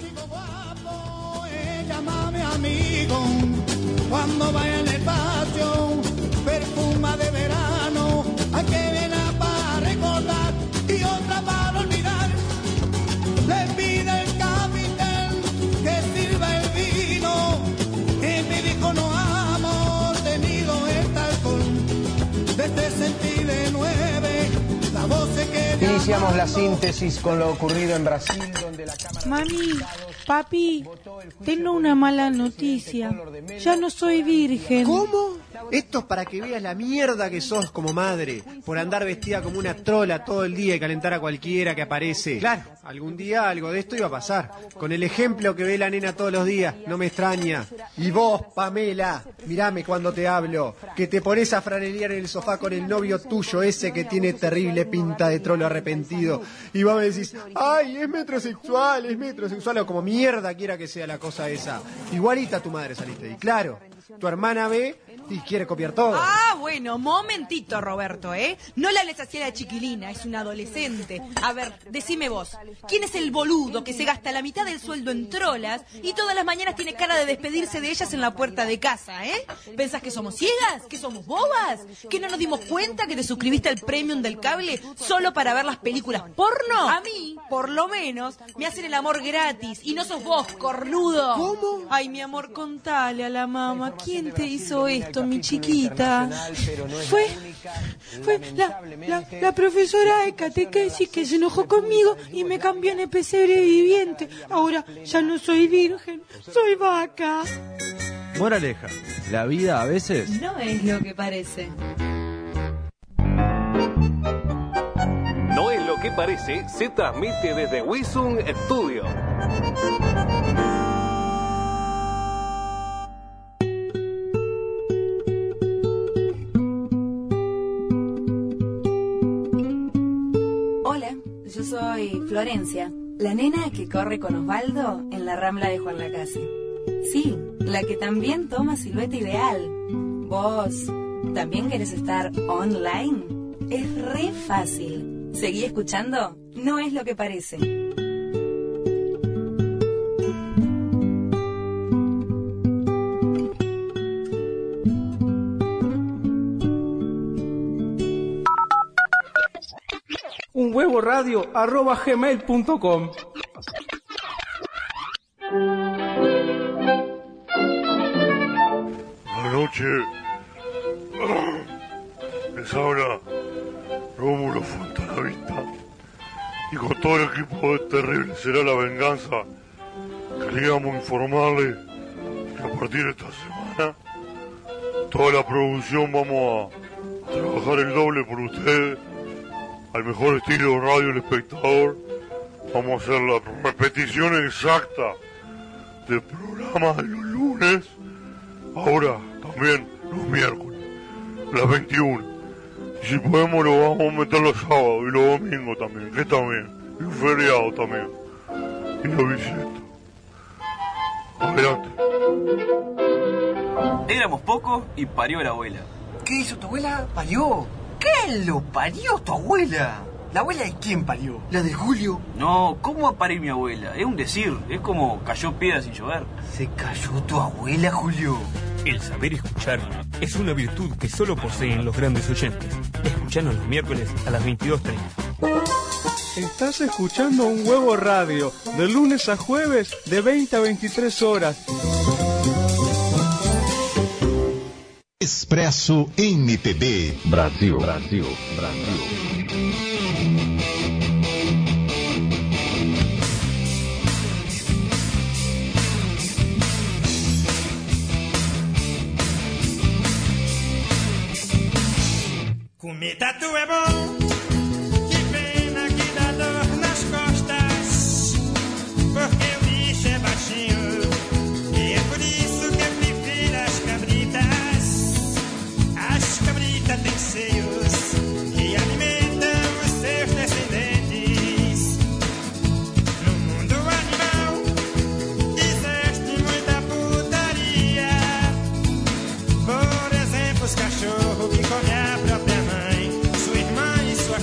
Llámame amigo cuando vaya en el patio, perfuma de verano, hay que viene para recordar y otra para olvidar. Le pide el capitán que sirva el vino y me dijo no amo tenido el alcohol. Desde 69 la voz se queda. Iniciamos la síntesis con lo ocurrido en Brasil, donde la Cámara... Mami, papi, tengo una mala noticia. Ya no soy virgen. ¿Cómo? Esto es para que veas la mierda que sos como madre, por andar vestida como una trola todo el día y calentar a cualquiera que aparece. Claro, algún día algo de esto iba a pasar. Con el ejemplo que ve la nena todos los días, no me extraña. Y vos, Pamela, mirame cuando te hablo, que te pones a franelear en el sofá con el novio tuyo, ese que tiene terrible pinta de trolo arrepentido. Y vos me decís, ay, es metrosexual, o como mierda quiera que sea la cosa esa. Igualita tu madre saliste. Y claro, tu hermana ve y quiere copiar todo. Ah, bueno, momentito, Roberto, ¿eh? No le hables así a la chiquilina, es una adolescente. A ver, decime vos, ¿quién es el boludo que se gasta la mitad del sueldo en trolas y todas las mañanas tiene cara de despedirse de ellas en la puerta de casa, eh? ¿Pensás que somos ciegas? ¿Que somos bobas? ¿Que no nos dimos cuenta que te suscribiste al premium del cable solo para ver las películas porno? A mí, por lo menos, me hacen el amor gratis y no sos vos, cornudo. ¿Cómo? Ay, mi amor, contale a la mamá, ¿quién te hizo esto, mi chiquita? Fue la profesora de catequesis que se enojó conmigo y me cambió en el pesebre viviente. Ahora ya no soy virgen, soy vaca. Moraleja, la vida a veces No es lo que parece. No es lo que parece, se transmite desde Wisum Studio. Hola, yo soy Florencia, la nena que corre con Osvaldo en la Rambla de Juan Lacase. Sí, la que también toma silueta ideal. ¿Vos también querés estar online? Es re fácil. Seguí escuchando, no es lo que parece. unhuevoradio@gmail.com. Buenas noches. Les habla Rómulo Fontanavista. Y con todo el equipo de Terrible Será la Venganza, queríamos informarles que a partir de esta semana, toda la producción vamos a trabajar el doble por ustedes, al mejor estilo Radio El Espectador. Vamos a hacer la repetición exacta del programa de los lunes, ahora también los miércoles, a las 21. Y si podemos lo vamos a meter los sábados y los domingos también, que está bien, y un feriado también, y los bisietos. Adelante. Éramos pocos y parió la abuela. ¿Qué hizo tu abuela? ¿Parió? ¿Qué lo parió tu abuela? ¿La abuela de quién parió? ¿La de Julio? No, ¿cómo va a parir mi abuela? Es un decir, es como cayó piedra sin llover. ¿Se cayó tu abuela, Julio? El saber escuchar es una virtud que solo poseen los grandes oyentes. Escuchanos los miércoles a las 22:30. Estás escuchando Un Huevo Radio, de lunes a jueves, de 20 a 23 horas. Expresso MPB. Brasil. Comer tatu é bom, que pena que dá dor nas costas, porque o bicho é baixinho, e é por isso que eu prefiro as cabritas. As cabritas têm seios que alimentam os seus descendentes. No mundo animal existe muita putaria, por exemplo os cachorros que comem a própria mãe, sua irmã e sua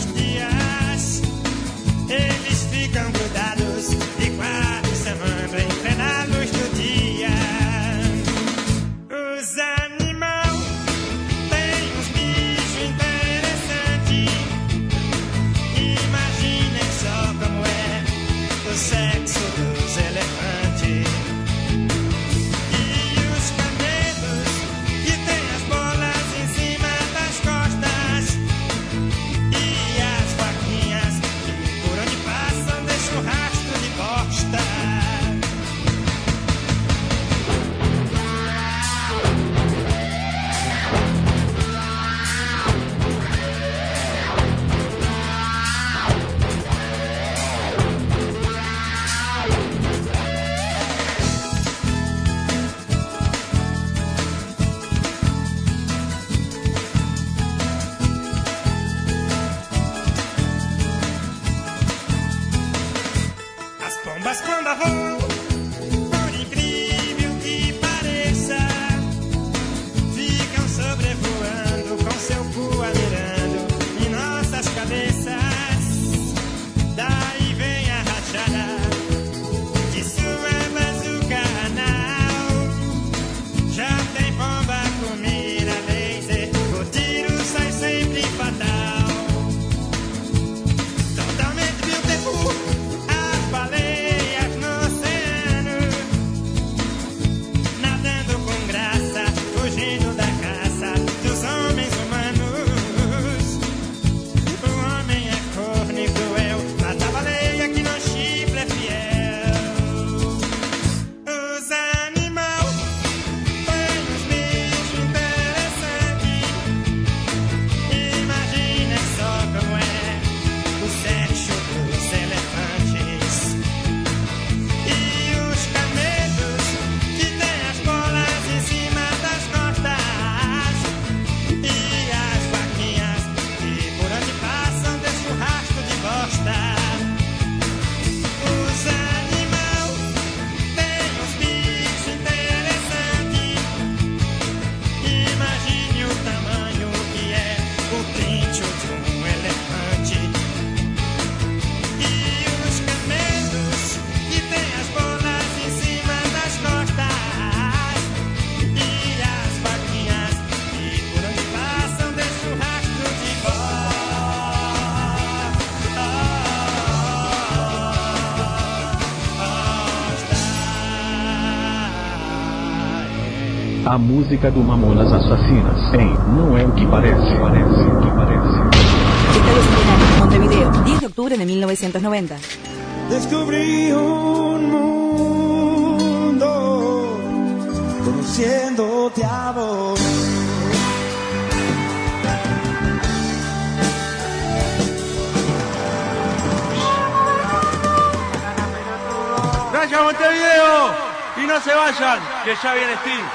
a música do Mamonas Assassinas em Não É O Que Parece. Estadio Centenario, Montevideo, 10 de octubre de 1990. Descubrí un mundo conociéndote a vos. ¡Gracias, Montevideo! Y no se vayan, que ya viene Steve.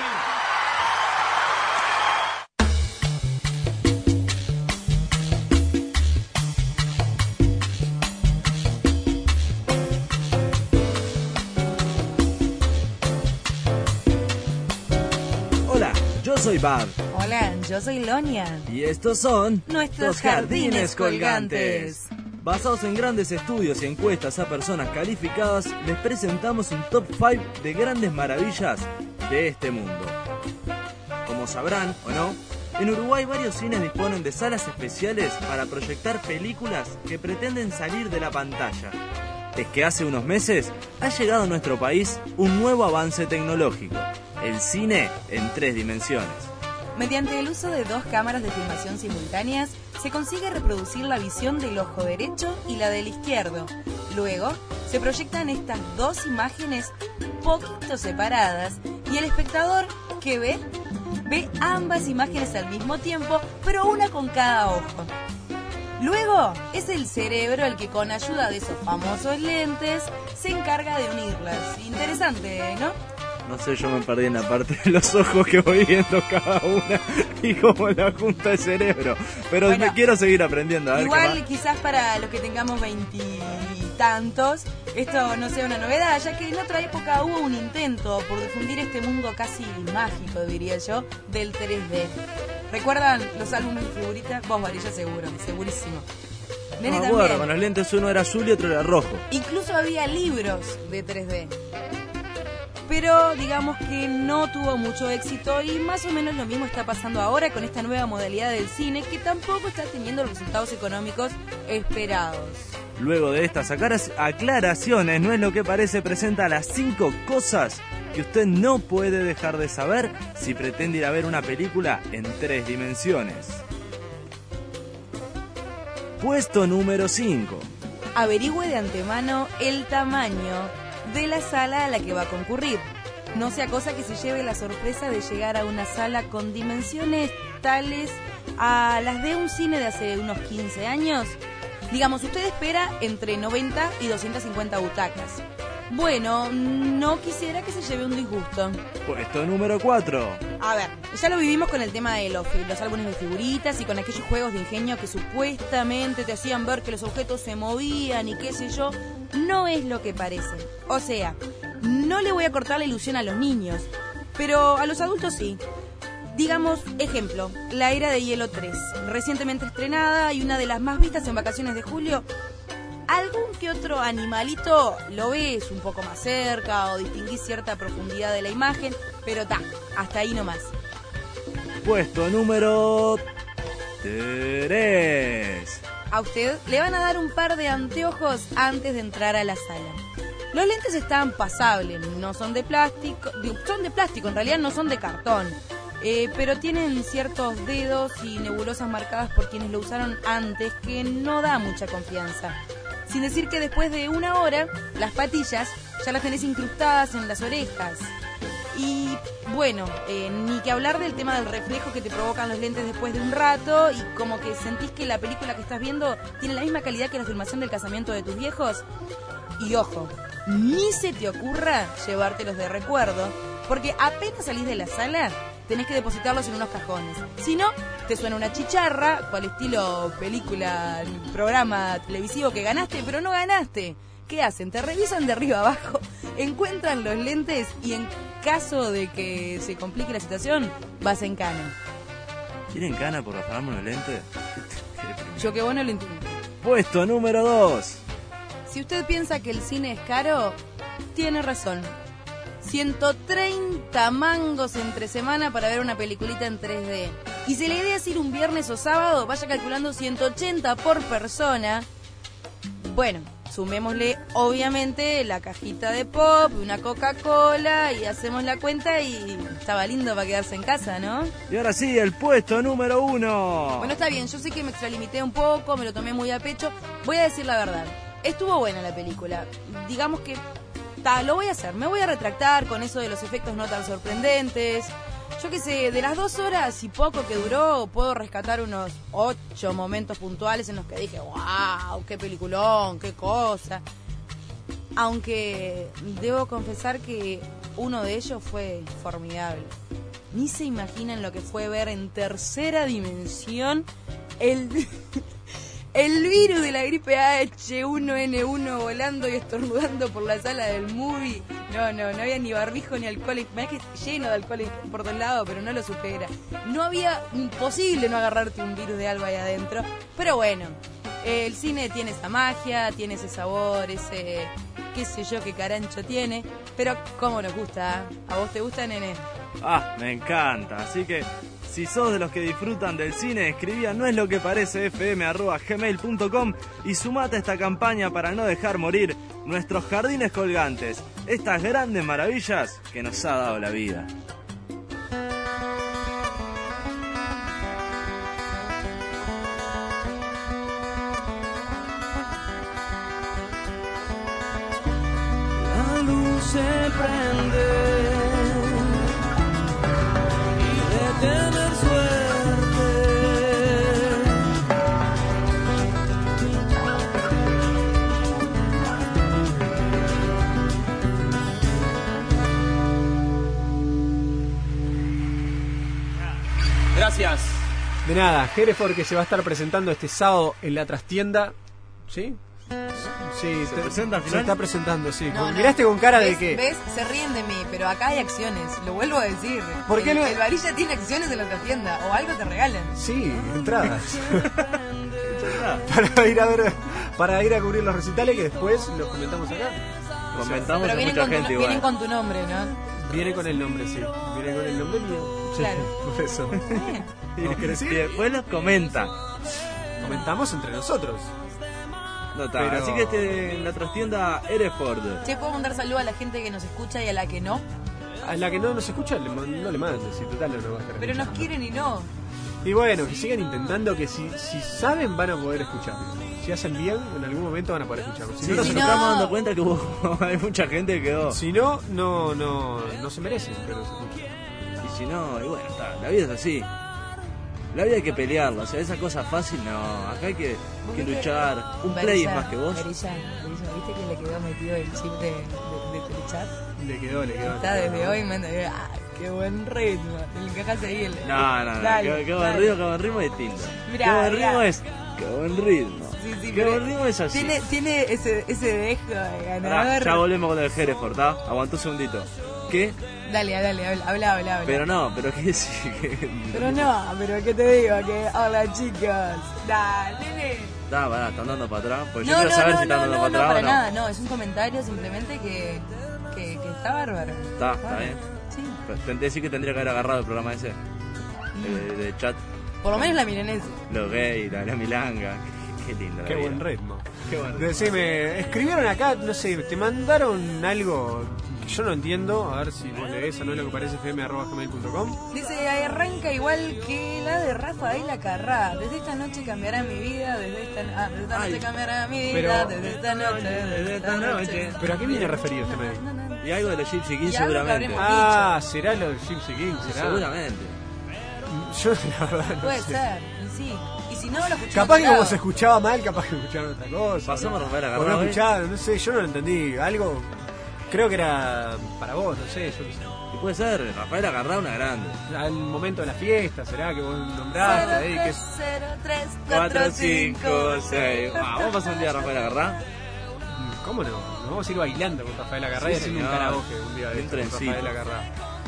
Hola, yo soy Bab. Hola, yo soy Lonia. Y estos son Nuestros jardines colgantes. Basados en grandes estudios y encuestas a personas calificadas, les presentamos un top 5 de grandes maravillas de este mundo. Como sabrán o no, en Uruguay varios cines disponen de salas especiales para proyectar películas que pretenden salir de la pantalla. Es que hace unos meses ha llegado a nuestro país un nuevo avance tecnológico, el cine en 3 dimensiones. Mediante el uso de 2 cámaras de filmación simultáneas, se consigue reproducir la visión del ojo derecho y la del izquierdo. Luego, se proyectan estas 2 imágenes poquito separadas y el espectador, ¿qué ve? Ve ambas imágenes al mismo tiempo, pero una con cada ojo. Luego, es el cerebro el que con ayuda de esos famosos lentes se encarga de unirlas. Interesante, ¿no? No sé, yo me perdí en la parte de los ojos que voy viendo cada una y cómo la junta el cerebro. Pero bueno, me quiero seguir aprendiendo. A ver igual quizás para los que tengamos 20 y tantos, esto no sea una novedad, ya que en otra época hubo un intento por difundir este mundo casi mágico, diría yo, del 3D. ¿Recuerdan los álbumes de figuritas? Vos, Varilla, seguro, segurísimo. Nene, no, bueno, con los lentes uno era azul y otro era rojo. Incluso había libros de 3D. Pero digamos que no tuvo mucho éxito y más o menos lo mismo está pasando ahora con esta nueva modalidad del cine que tampoco está teniendo los resultados económicos esperados. Luego de estas aclaraciones, No Es Lo Que Parece presenta las 5 cosas que usted no puede dejar de saber si pretende ir a ver una película en 3 dimensiones. Puesto número 5. Averigüe de antemano el tamaño de la sala a la que va a concurrir. No sea cosa que se lleve la sorpresa de llegar a una sala con dimensiones tales a las de un cine de hace unos 15 años. Digamos, usted espera entre 90 y 250 butacas. Bueno, no quisiera que se lleve un disgusto. Puesto número 4. A ver, ya lo vivimos con el tema de los álbumes de figuritas y con aquellos juegos de ingenio que supuestamente te hacían ver que los objetos se movían y qué sé yo. No es lo que parece. O sea, no le voy a cortar la ilusión a los niños, pero a los adultos sí. Digamos, ejemplo, La Era de Hielo 3, recientemente estrenada y una de las más vistas en vacaciones de julio. Algún que otro animalito lo ves un poco más cerca o distinguís cierta profundidad de la imagen, pero hasta ahí nomás. Puesto número 3. A usted le van a dar un par de anteojos antes de entrar a la sala. Los lentes están pasables, no son de plástico, son de plástico, en realidad no son de cartón. Pero tienen ciertos dedos y nebulosas marcadas por quienes lo usaron antes que no da mucha confianza. Sin decir que después de una hora, las patillas ya las tenés incrustadas en las orejas. Y bueno, ni que hablar del tema del reflejo que te provocan los lentes después de un rato y como que sentís que la película que estás viendo tiene la misma calidad que la filmación del casamiento de tus viejos. Y ojo, ni se te ocurra llevártelos de recuerdo, porque apenas salís de la sala tenés que depositarlos en unos cajones. Si no, te suena una chicharra, cual estilo película, programa televisivo que ganaste, pero no ganaste. ¿Qué hacen? Te revisan de arriba abajo, encuentran los lentes y en caso de que se complique la situación, vas en cana. ¿Tienen cana por afanarme los lentes? Yo que bueno lo entiendo. Puesto número 2. Si usted piensa que el cine es caro, tiene razón. 130 mangos entre semana para ver una peliculita en 3D. Y si la idea es ir un viernes o sábado, vaya calculando 180 por persona. Bueno, sumémosle obviamente la cajita de pop, una Coca-Cola y hacemos la cuenta y estaba lindo para quedarse en casa, ¿no? Y ahora sí, el puesto número 1. Bueno, está bien, yo sé que me extralimité un poco, me lo tomé muy a pecho. Voy a decir la verdad, estuvo buena la película. Digamos que, lo voy a hacer, me voy a retractar con eso de los efectos no tan sorprendentes. Yo qué sé, de las 2 horas y poco que duró, puedo rescatar unos 8 momentos puntuales en los que dije, wow, qué peliculón, qué cosa. Aunque debo confesar que uno de ellos fue formidable. Ni se imaginan lo que fue ver en tercera dimensión el virus de la gripe H1N1 volando y estornudando por la sala del movie. No había ni barbijo ni alcohol. Me que lleno de alcohol por todos lados, pero no lo supera. No había imposible no agarrarte un virus de algo ahí adentro. Pero bueno, el cine tiene esa magia, tiene ese sabor, ese qué sé yo qué carancho tiene. Pero cómo nos gusta, ¿eh? ¿A vos te gusta, nene? Me encanta. Así que si sos de los que disfrutan del cine, escribí a noesloqueparece@gmail.com y sumate a esta campaña para no dejar morir nuestros jardines colgantes, estas grandes maravillas que nos ha dado la vida. La luz se prende y de tener suerte Gracias. De nada, Hereford, que se va a estar presentando este sábado en la trastienda. ¿Sí? Sí, ¿Se presenta al final? Se está presentando, sí. No, Miraste con cara de ¿Ves? que... ¿Ves? Se ríen de mí, pero acá hay acciones, lo vuelvo a decir. ¿Por qué no? El Varilla tiene acciones en la otra tienda, o algo te regalan. Sí, entradas. para ir a cubrir los recitales que después los comentamos acá. Comentamos Pero a vienen mucha con, gente igual. vienen con tu nombre, ¿no? Viene con el nombre, sí. Viene con el nombre mío. Sí, Claro. por eso. ¿Vos querés Y decir? después nos comenta. Comentamos entre nosotros. No está. Pero- Así que en la trastienda Hereford. Che, ¿puedo mandar saludo a la gente que nos escucha y a la que no? A la que no nos escucha, no le mandes, si total no nos va a estar Pero nos escuchando. quieren y no. Y bueno, que sigan intentando, que si saben van a poder escucharnos. Si hacen bien, en algún momento van a poder escucharnos. Si Sí, no, nos estamos dando cuenta que hay mucha gente que quedó. Si no, no se merecen que nos escuchen. Y si no, y bueno, está, la vida es así. La vida hay que pelearla, o sea, esa cosa fácil no. Acá hay que luchar. Un play es más que vos. Berilla, ¿viste que le quedó metido el chip de Telechat? Le quedó. Está desde hoy, me anda, qué buen ritmo. Le encajas ahí el... No, Dale, qué buen ritmo, qué buen ritmo es distinto. Mirá, Qué buen mirá. ritmo es, qué buen ritmo. Sí, Qué pero buen ritmo es así. Tiene ese dejo de Pará, ganador. ya volvemos con el Hereford, ¿tá? Aguantó un segundito. ¿Qué? Dale, habla. Pero no, pero qué decir. Pero no, pero ¿qué te digo? Que hola chicos. Dale, nene. Pará, están dando para atrás. Porque yo quiero saber si están dando para atrás para o no. nada, no, es un comentario simplemente que está bárbaro. Está bien. Sí. Tenté decir que tendría que haber agarrado el programa ese. De chat. Por lo menos la milanesa. Los gays, la milanga. Qué lindo. Qué buen ritmo. Qué buen ritmo. Decime, escribieron acá, no sé, te mandaron algo que yo no entiendo. A ver si vos lees a no lo que parece fm@gmail.com. Dice, arranca igual que la de Rafael Acarrá. Desde esta noche cambiará mi vida, desde esta noche cambiará mi vida, Pero- desde esta noche. ¿Pero a qué viene referido este mail? Y algo de los Gypsy Kings Y algo que seguramente. habremos Ah, será lo de Gypsy King, será. Seguramente. Yo la verdad no Puede sé. ser, y sí. Y si no, lo escuchamos. Capaz que otro como lado. se escuchaba mal, capaz que escucharon otra cosa. Pasamos a romper la O garra no hoy. escucharon, no sé, yo no lo entendí. Algo, creo que era para vos, no sé, yo qué sé. Y puede ser, Rafael agarrá una grande. Al momento de la fiesta, será que vos nombraste ahí, que es 03 4, 5, 6. Vamos a pasar un día a Rafael agarrá. ¿Cómo no? Nos vamos a ir bailando con Rafael Agarrá Sí, y haciendo un señor. karaoke un día de Un esto con trencito. Rafael Agarrá.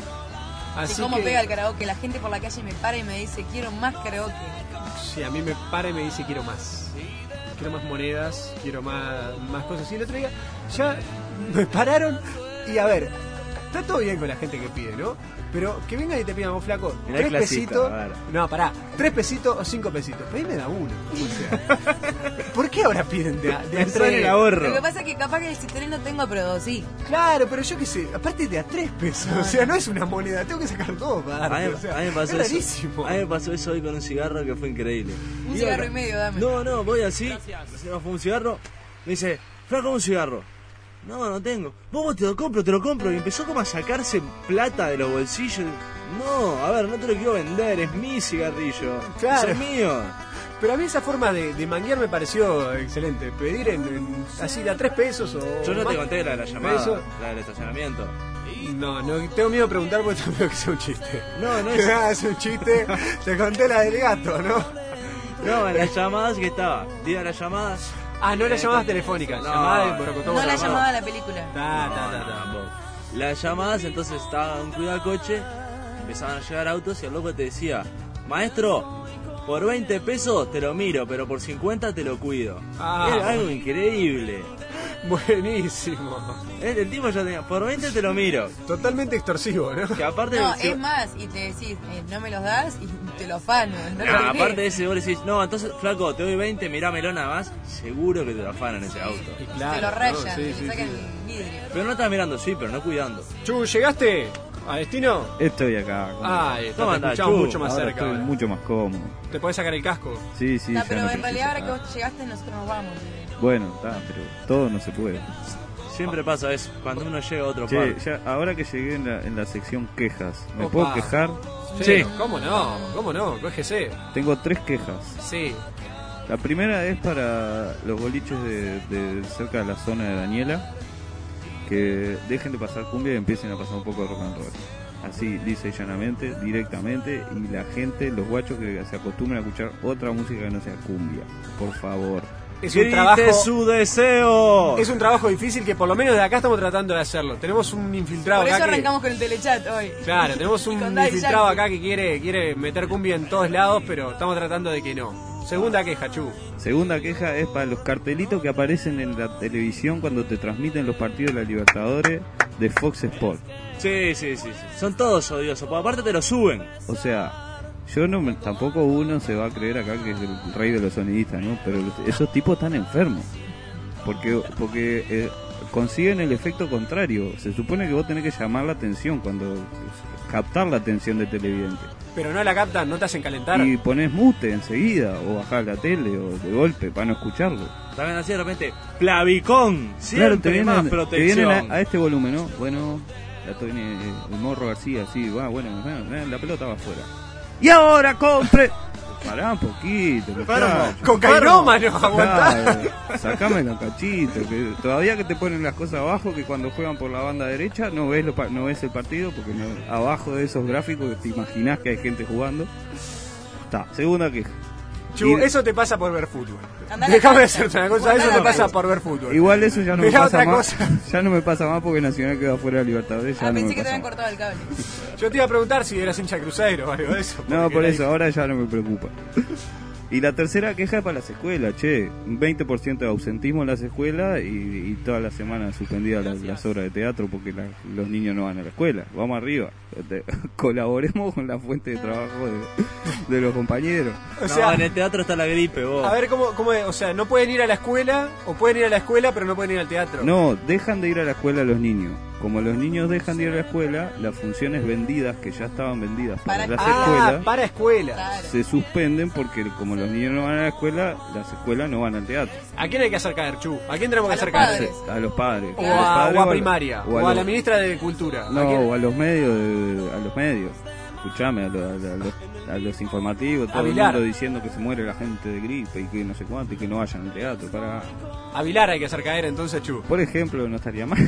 Sí, Así cómo que, pega el karaoke. La gente por la calle me para y me dice, quiero más karaoke. sí, a mí me para y me dice quiero más. Quiero más monedas, quiero más cosas. Y el otro día ya me pararon y a ver, está todo bien con la gente que pide, ¿no? Pero que vengan y te pidan, vos flaco, Mirá 3 el clasista, pesitos. a ver. No, pará, 3 pesitos o 5 pesitos. Pedime da uno. O sea, ¿por qué ahora piden de Pensá en el ahorro. Lo que pasa es que capaz que el cisterel no tengo, pero sí. Claro, pero yo qué sé, aparte de a 3 pesos, o sea, no es una moneda, tengo que sacar todo para darte, o sea, a mí me pasó es eso. rarísimo. A mí me pasó eso hoy con un cigarro que fue increíble. Un cigarro y medio, dame. No, voy así, se me fue un cigarro, me dice, flaco, un cigarro. No tengo. Vos te lo compro. Y empezó como a sacarse plata de los bolsillos. No, a ver, no te lo quiero vender, es mi cigarrillo. Claro. Es mío. Pero a mí esa forma de manguear me pareció excelente. Pedir así de a 3 pesos o. Yo no más te conté la de la llamada, pesos. la del estacionamiento. No, tengo miedo de preguntar porque tengo miedo que sea un chiste. No es. Es un chiste. Te conté la del gato, ¿no? No, en las llamadas que estaba. Diga las llamadas. Ah, no las llamadas telefónicas. No, no la llamada a la película. Las llamadas, entonces estaba un cuidado al coche, empezaban a llegar autos y el loco te decía, maestro, por 20 pesos te lo miro, pero por 50 te lo cuido. Era algo increíble. Buenísimo. El tipo ya tenía, por 20 te lo miro. Totalmente extorsivo, ¿no? Que aparte no, es más, y te decís, no me los das y te lo afano. Aparte de ese, vos decís, no, entonces, flaco, te doy 20, mirámelo nada más, seguro que te lo afanan ese auto. Claro, te lo rayan, te sacan el vidrio. Pero no estás mirando, sí, pero no cuidando. Chu, ¿llegaste a destino? Estoy acá. Te escuchamos mucho más ahora cerca. Estoy mucho más cómodo. ¿Te podés sacar el casco? Sí. No, pero en realidad ahora que vos llegaste nosotros nos vamos. Bueno, pero todo no se puede. Siempre pasa eso, cuando uno llega a otro parque. Ahora que llegué en la sección quejas, ¿me Opa. puedo quejar? Sí. ¿Cómo no? Cógese. Tengo 3 quejas. Sí. La primera es para los boliches de cerca de la zona de Daniela, que dejen de pasar cumbia y empiecen a pasar un poco de rock and roll. Así, lisa y llanamente, directamente, y la gente, los guachos que se acostumbren a escuchar otra música que no sea cumbia. Por favor. Es un trabajo, su deseo. Es un trabajo difícil que por lo menos de acá estamos tratando de hacerlo. Tenemos un infiltrado acá. Por eso arrancamos con el telechat hoy. Claro, tenemos un infiltrado acá que quiere meter cumbia en todos lados, pero estamos tratando de que no. Segunda queja, Chu. Segunda queja es para los cartelitos que aparecen en la televisión cuando te transmiten los partidos de la Libertadores de Fox Sport. Sí. Son todos odiosos, porque aparte te lo suben. O sea, tampoco uno se va a creer acá que es el rey de los sonidistas, ¿no? Pero esos tipos están enfermos. Porque consiguen el efecto contrario. Se supone que vos tenés que llamar la atención, captar la atención del televidente. Pero no la captan, no te hacen calentar. Y pones mute enseguida, o bajás la tele, o de golpe, para no escucharlo. También así de repente, clavicón, siempre claro, más protección. Te vienen a este volumen, ¿no? Bueno, ya viene el Morro García, sí, va, bueno, la pelota va afuera. Y ahora compre. Pará un poquito, cocainómano, aguantá. Sacame los cachitos, que todavía que te ponen las cosas abajo, que cuando juegan por la banda derecha no ves el partido, porque abajo de esos gráficos te imaginás que hay gente jugando. Segunda queja. Chu, eso te pasa por ver fútbol. Déjame decirte una cosa, eso te pasa por ver fútbol. Igual eso ya no me pasa más. Ya no me pasa más porque Nacional quedó fuera de Libertadores. Pensé que te habían cortado el cable. Yo te iba a preguntar si eras hincha Cruzeiro o algo de eso. No, por eso, ahora ya no me preocupa. Y la tercera queja es para las escuelas, un 20% de ausentismo en las escuelas y toda la semana suspendidas las obras de teatro porque los niños no van a la escuela. Vamos arriba, colaboremos con la fuente de trabajo de los compañeros. O sea, en el teatro está la gripe, vos. A ver, ¿cómo es? O sea, no pueden ir a la escuela, o pueden ir a la escuela pero no pueden ir al teatro. No, dejan de ir a la escuela los niños. Como los niños dejan de ir a la escuela, las funciones vendidas, que ya estaban vendidas para las escuelas, para escuelas, se suspenden porque como los niños no van a la escuela, las escuelas no van al teatro. ¿A quién hay que hacer caer, Chu? ¿A quién tenemos que hacer caer? A los padres. O a primaria, o a la ministra de Cultura. No, o a los medios, Escuchame, a los informativos, todo el mundo diciendo que se muere la gente de gripe y que no sé cuánto y que no vayan al teatro. A Vilar hay que hacer caer entonces, Chu. Por ejemplo, no estaría mal.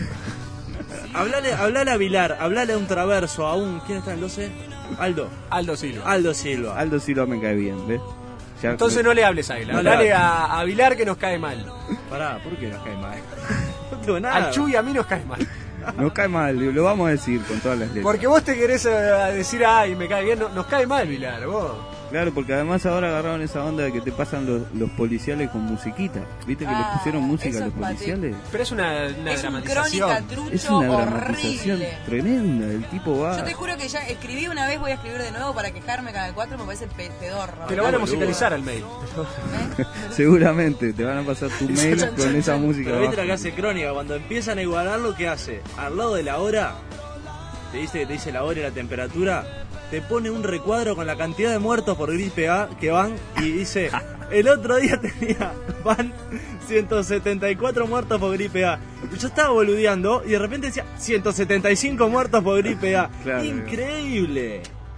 Hablale a Vilar, hablale a un Traverso, ¿quién está en el 12? Aldo Silva. Aldo Silva me cae bien, ¿ves? Entonces no le hables a él, hablale a Vilar que nos cae mal. Pará, ¿por qué nos cae mal? No tengo nada. Al Chu y a mí nos cae mal. Nos cae mal, lo vamos a decir con todas las letras. Porque vos te querés decir, ay, me cae bien, nos cae mal Vilar, vos. Claro, porque además ahora agarraron esa onda de que te pasan los policiales con musiquita. ¿Viste que les pusieron música a los policiales? Pero es una dramatización. Crónica, trucho, Es una dramatización horrible. tremenda. El tipo va... Yo te juro que ya escribí una vez, voy a escribir de nuevo para quejarme cada 4, me parece pedorro. Te lo van a musicalizar al mail. Seguramente te van a pasar tu mail con esa música. Pero viste abajo. lo que hace Crónica, cuando empiezan a igualarlo, ¿qué hace? Al lado de la hora, te dice la hora y la temperatura, te pone un recuadro con la cantidad de muertos por gripe A que van y dice, el otro día van 174 muertos por gripe A. Y yo estaba boludeando y de repente decía 175 muertos por gripe A. Claro. Increíble.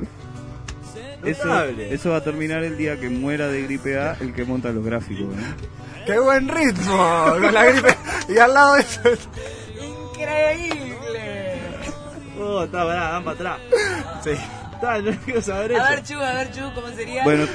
Eso va a terminar el día que muera de gripe A el que monta los gráficos, ¿no? ¡Qué buen ritmo! Con la gripe. Y al lado de eso. Increíble. Está, van para atrás. Sí. Está, yo quiero saber eso. A ver, Chu, ¿cómo sería? Bueno,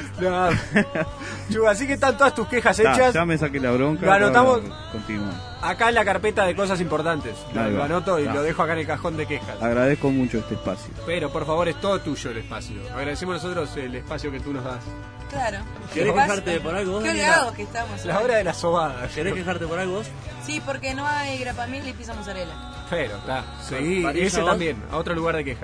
Chu, así que están todas tus quejas hechas. Ya me saqué la bronca. Lo anotamos. Continuamos. Acá en la carpeta de cosas importantes. Lo anoto y lo dejo acá en el cajón de quejas. Agradezco mucho este espacio. Pero por favor, es todo tuyo el espacio. Agradecemos nosotros el espacio que tú nos das. Claro. ¿Querés quejarte por algo vos? Qué oleados que estamos. La hora de la sobada. ¿Querés quejarte por algo vos? Sí, porque no hay grapamiel y pizza mozzarella. Pero, está. Sí, ese también. A otro lugar de queja.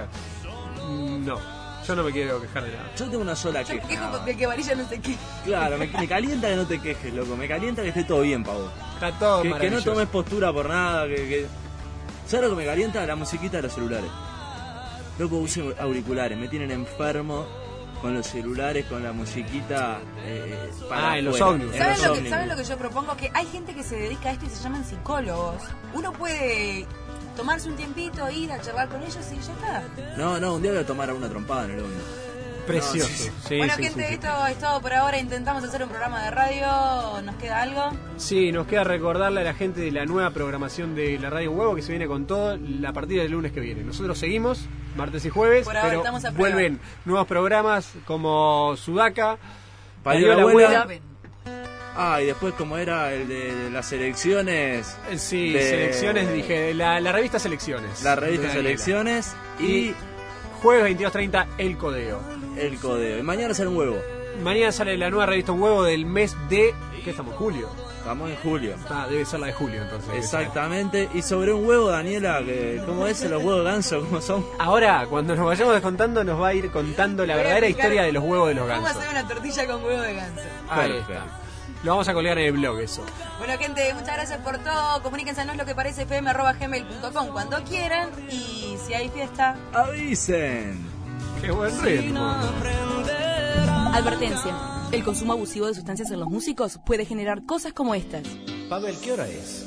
No. Yo no me quiero quejar de nada. Yo tengo una sola Yo queja. me quejo porque el que varilla no se queje. Claro, me calienta que no te quejes, loco. Me calienta que esté todo bien, pavo. Está todo que no maravilloso. tomes postura por nada. ¿Sabes lo que me calienta? La musiquita de los celulares. Loco, uso auriculares. Me tienen enfermo con los celulares, con la musiquita. En los ómnibus. ¿Saben lo que yo propongo? Que hay gente que se dedica a esto y se llaman psicólogos. Uno puede tomarse un tiempito, ir a charlar con ellos y ya está. No, un día voy a tomar una trompada en el ómnibus. Precioso. No, sí, bueno, sí, gente, sí. esto es todo por ahora. Intentamos hacer un programa de radio. ¿Nos queda algo? Sí, nos queda recordarle a la gente de la nueva programación de la Radio Huevo que se viene con todo a partir del lunes que viene. Nosotros seguimos martes y jueves, Por ahora pero estamos a prueba. vuelven nuevos programas como Sudaca, Parió la abuela. abuela. Y después como era el de las selecciones. Sí, selecciones, dije, la revista Selecciones. La revista de Daniela. Selecciones y jueves 22:30 El Codeo. El Codeo. Y mañana sale un huevo. Mañana sale la nueva revista Un Huevo del mes de... ¿Qué estamos? ¿Julio? Estamos en julio. Debe ser la de julio entonces. Exactamente. Y sobre un huevo, Daniela, ¿cómo es los huevos de ganso? ¿Cómo son? Ahora, cuando nos vayamos descontando, nos va a ir contando la verdadera historia de los huevos de los Vamos a gansos. hacer una tortilla con huevo de ganso. Ahí está. Lo vamos a colgar en el blog eso. Bueno, gente, muchas gracias por todo. Comuníquense a nosloqueparecefm@gmail.com cuando quieran. Y si hay fiesta, avisen. Qué buen ritmo. Advertencia. El consumo abusivo de sustancias en los músicos puede generar cosas como estas. Pavel, ¿qué hora es?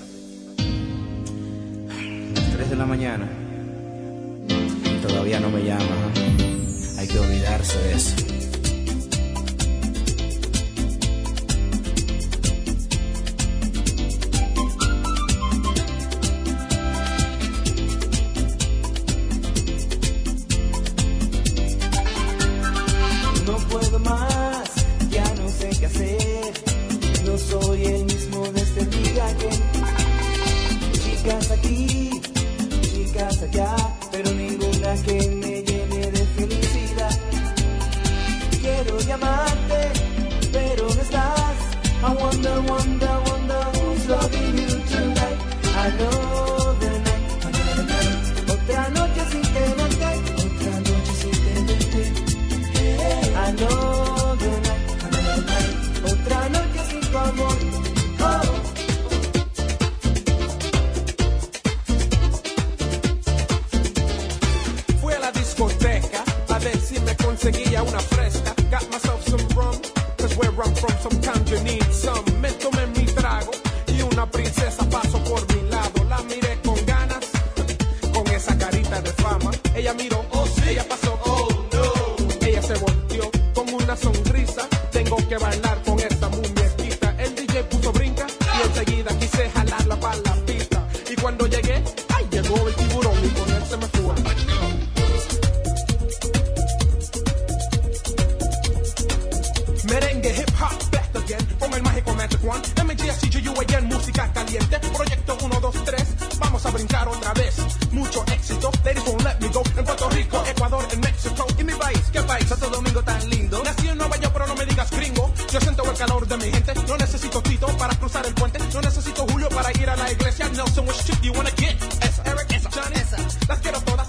3 de la mañana. Y todavía no me llama. Hay que olvidarse de eso. No puedo más, ya no sé qué hacer. No soy el mismo desde el día que chicas aquí, chicas allá, pero ninguna que me llene de felicidad. Quiero llamarte, pero no estás. I wonder, wonder, wonder who's loving you tonight. Another night, another night. Otra noche sin tenerte, otra noche sin tenerte. Another night, otra noche sin tu amor. Fui a la discoteca a ver si me conseguía una fresca. Got myself some rum, cause where I'm from sometimes you need some. Me tomé mi trago y una princesa pasó por mi lado. La miré con ganas, con esa carita de fama. Ella miró, oh sí, ella pasó, oh no. Ella se volteó con una sonrisa. Tengo que bailar con esta muñequita. El DJ puso brinca y enseguida quise jalarla para la pista. Y cuando llegué, ay, llegó el tiburón y con él se me fue. Merengue, hip hop, back again, con el mágico Magic One. MGSCGUAN, música caliente. Proyecto 1, 2, 3, vamos a brincar otra vez. Mucho éxito, ladies won't let me go. En Puerto Rico, Ecuador, en México y mi país, ¿qué país? Santo Domingo tan lindo. Nací en Nueva York. No necesito Tito para cruzar el puente. No necesito Julio para ir a la iglesia. Nelson, which chick do you wanna get? Esa, Eric, esa, Johnny, esa. Las quiero todas.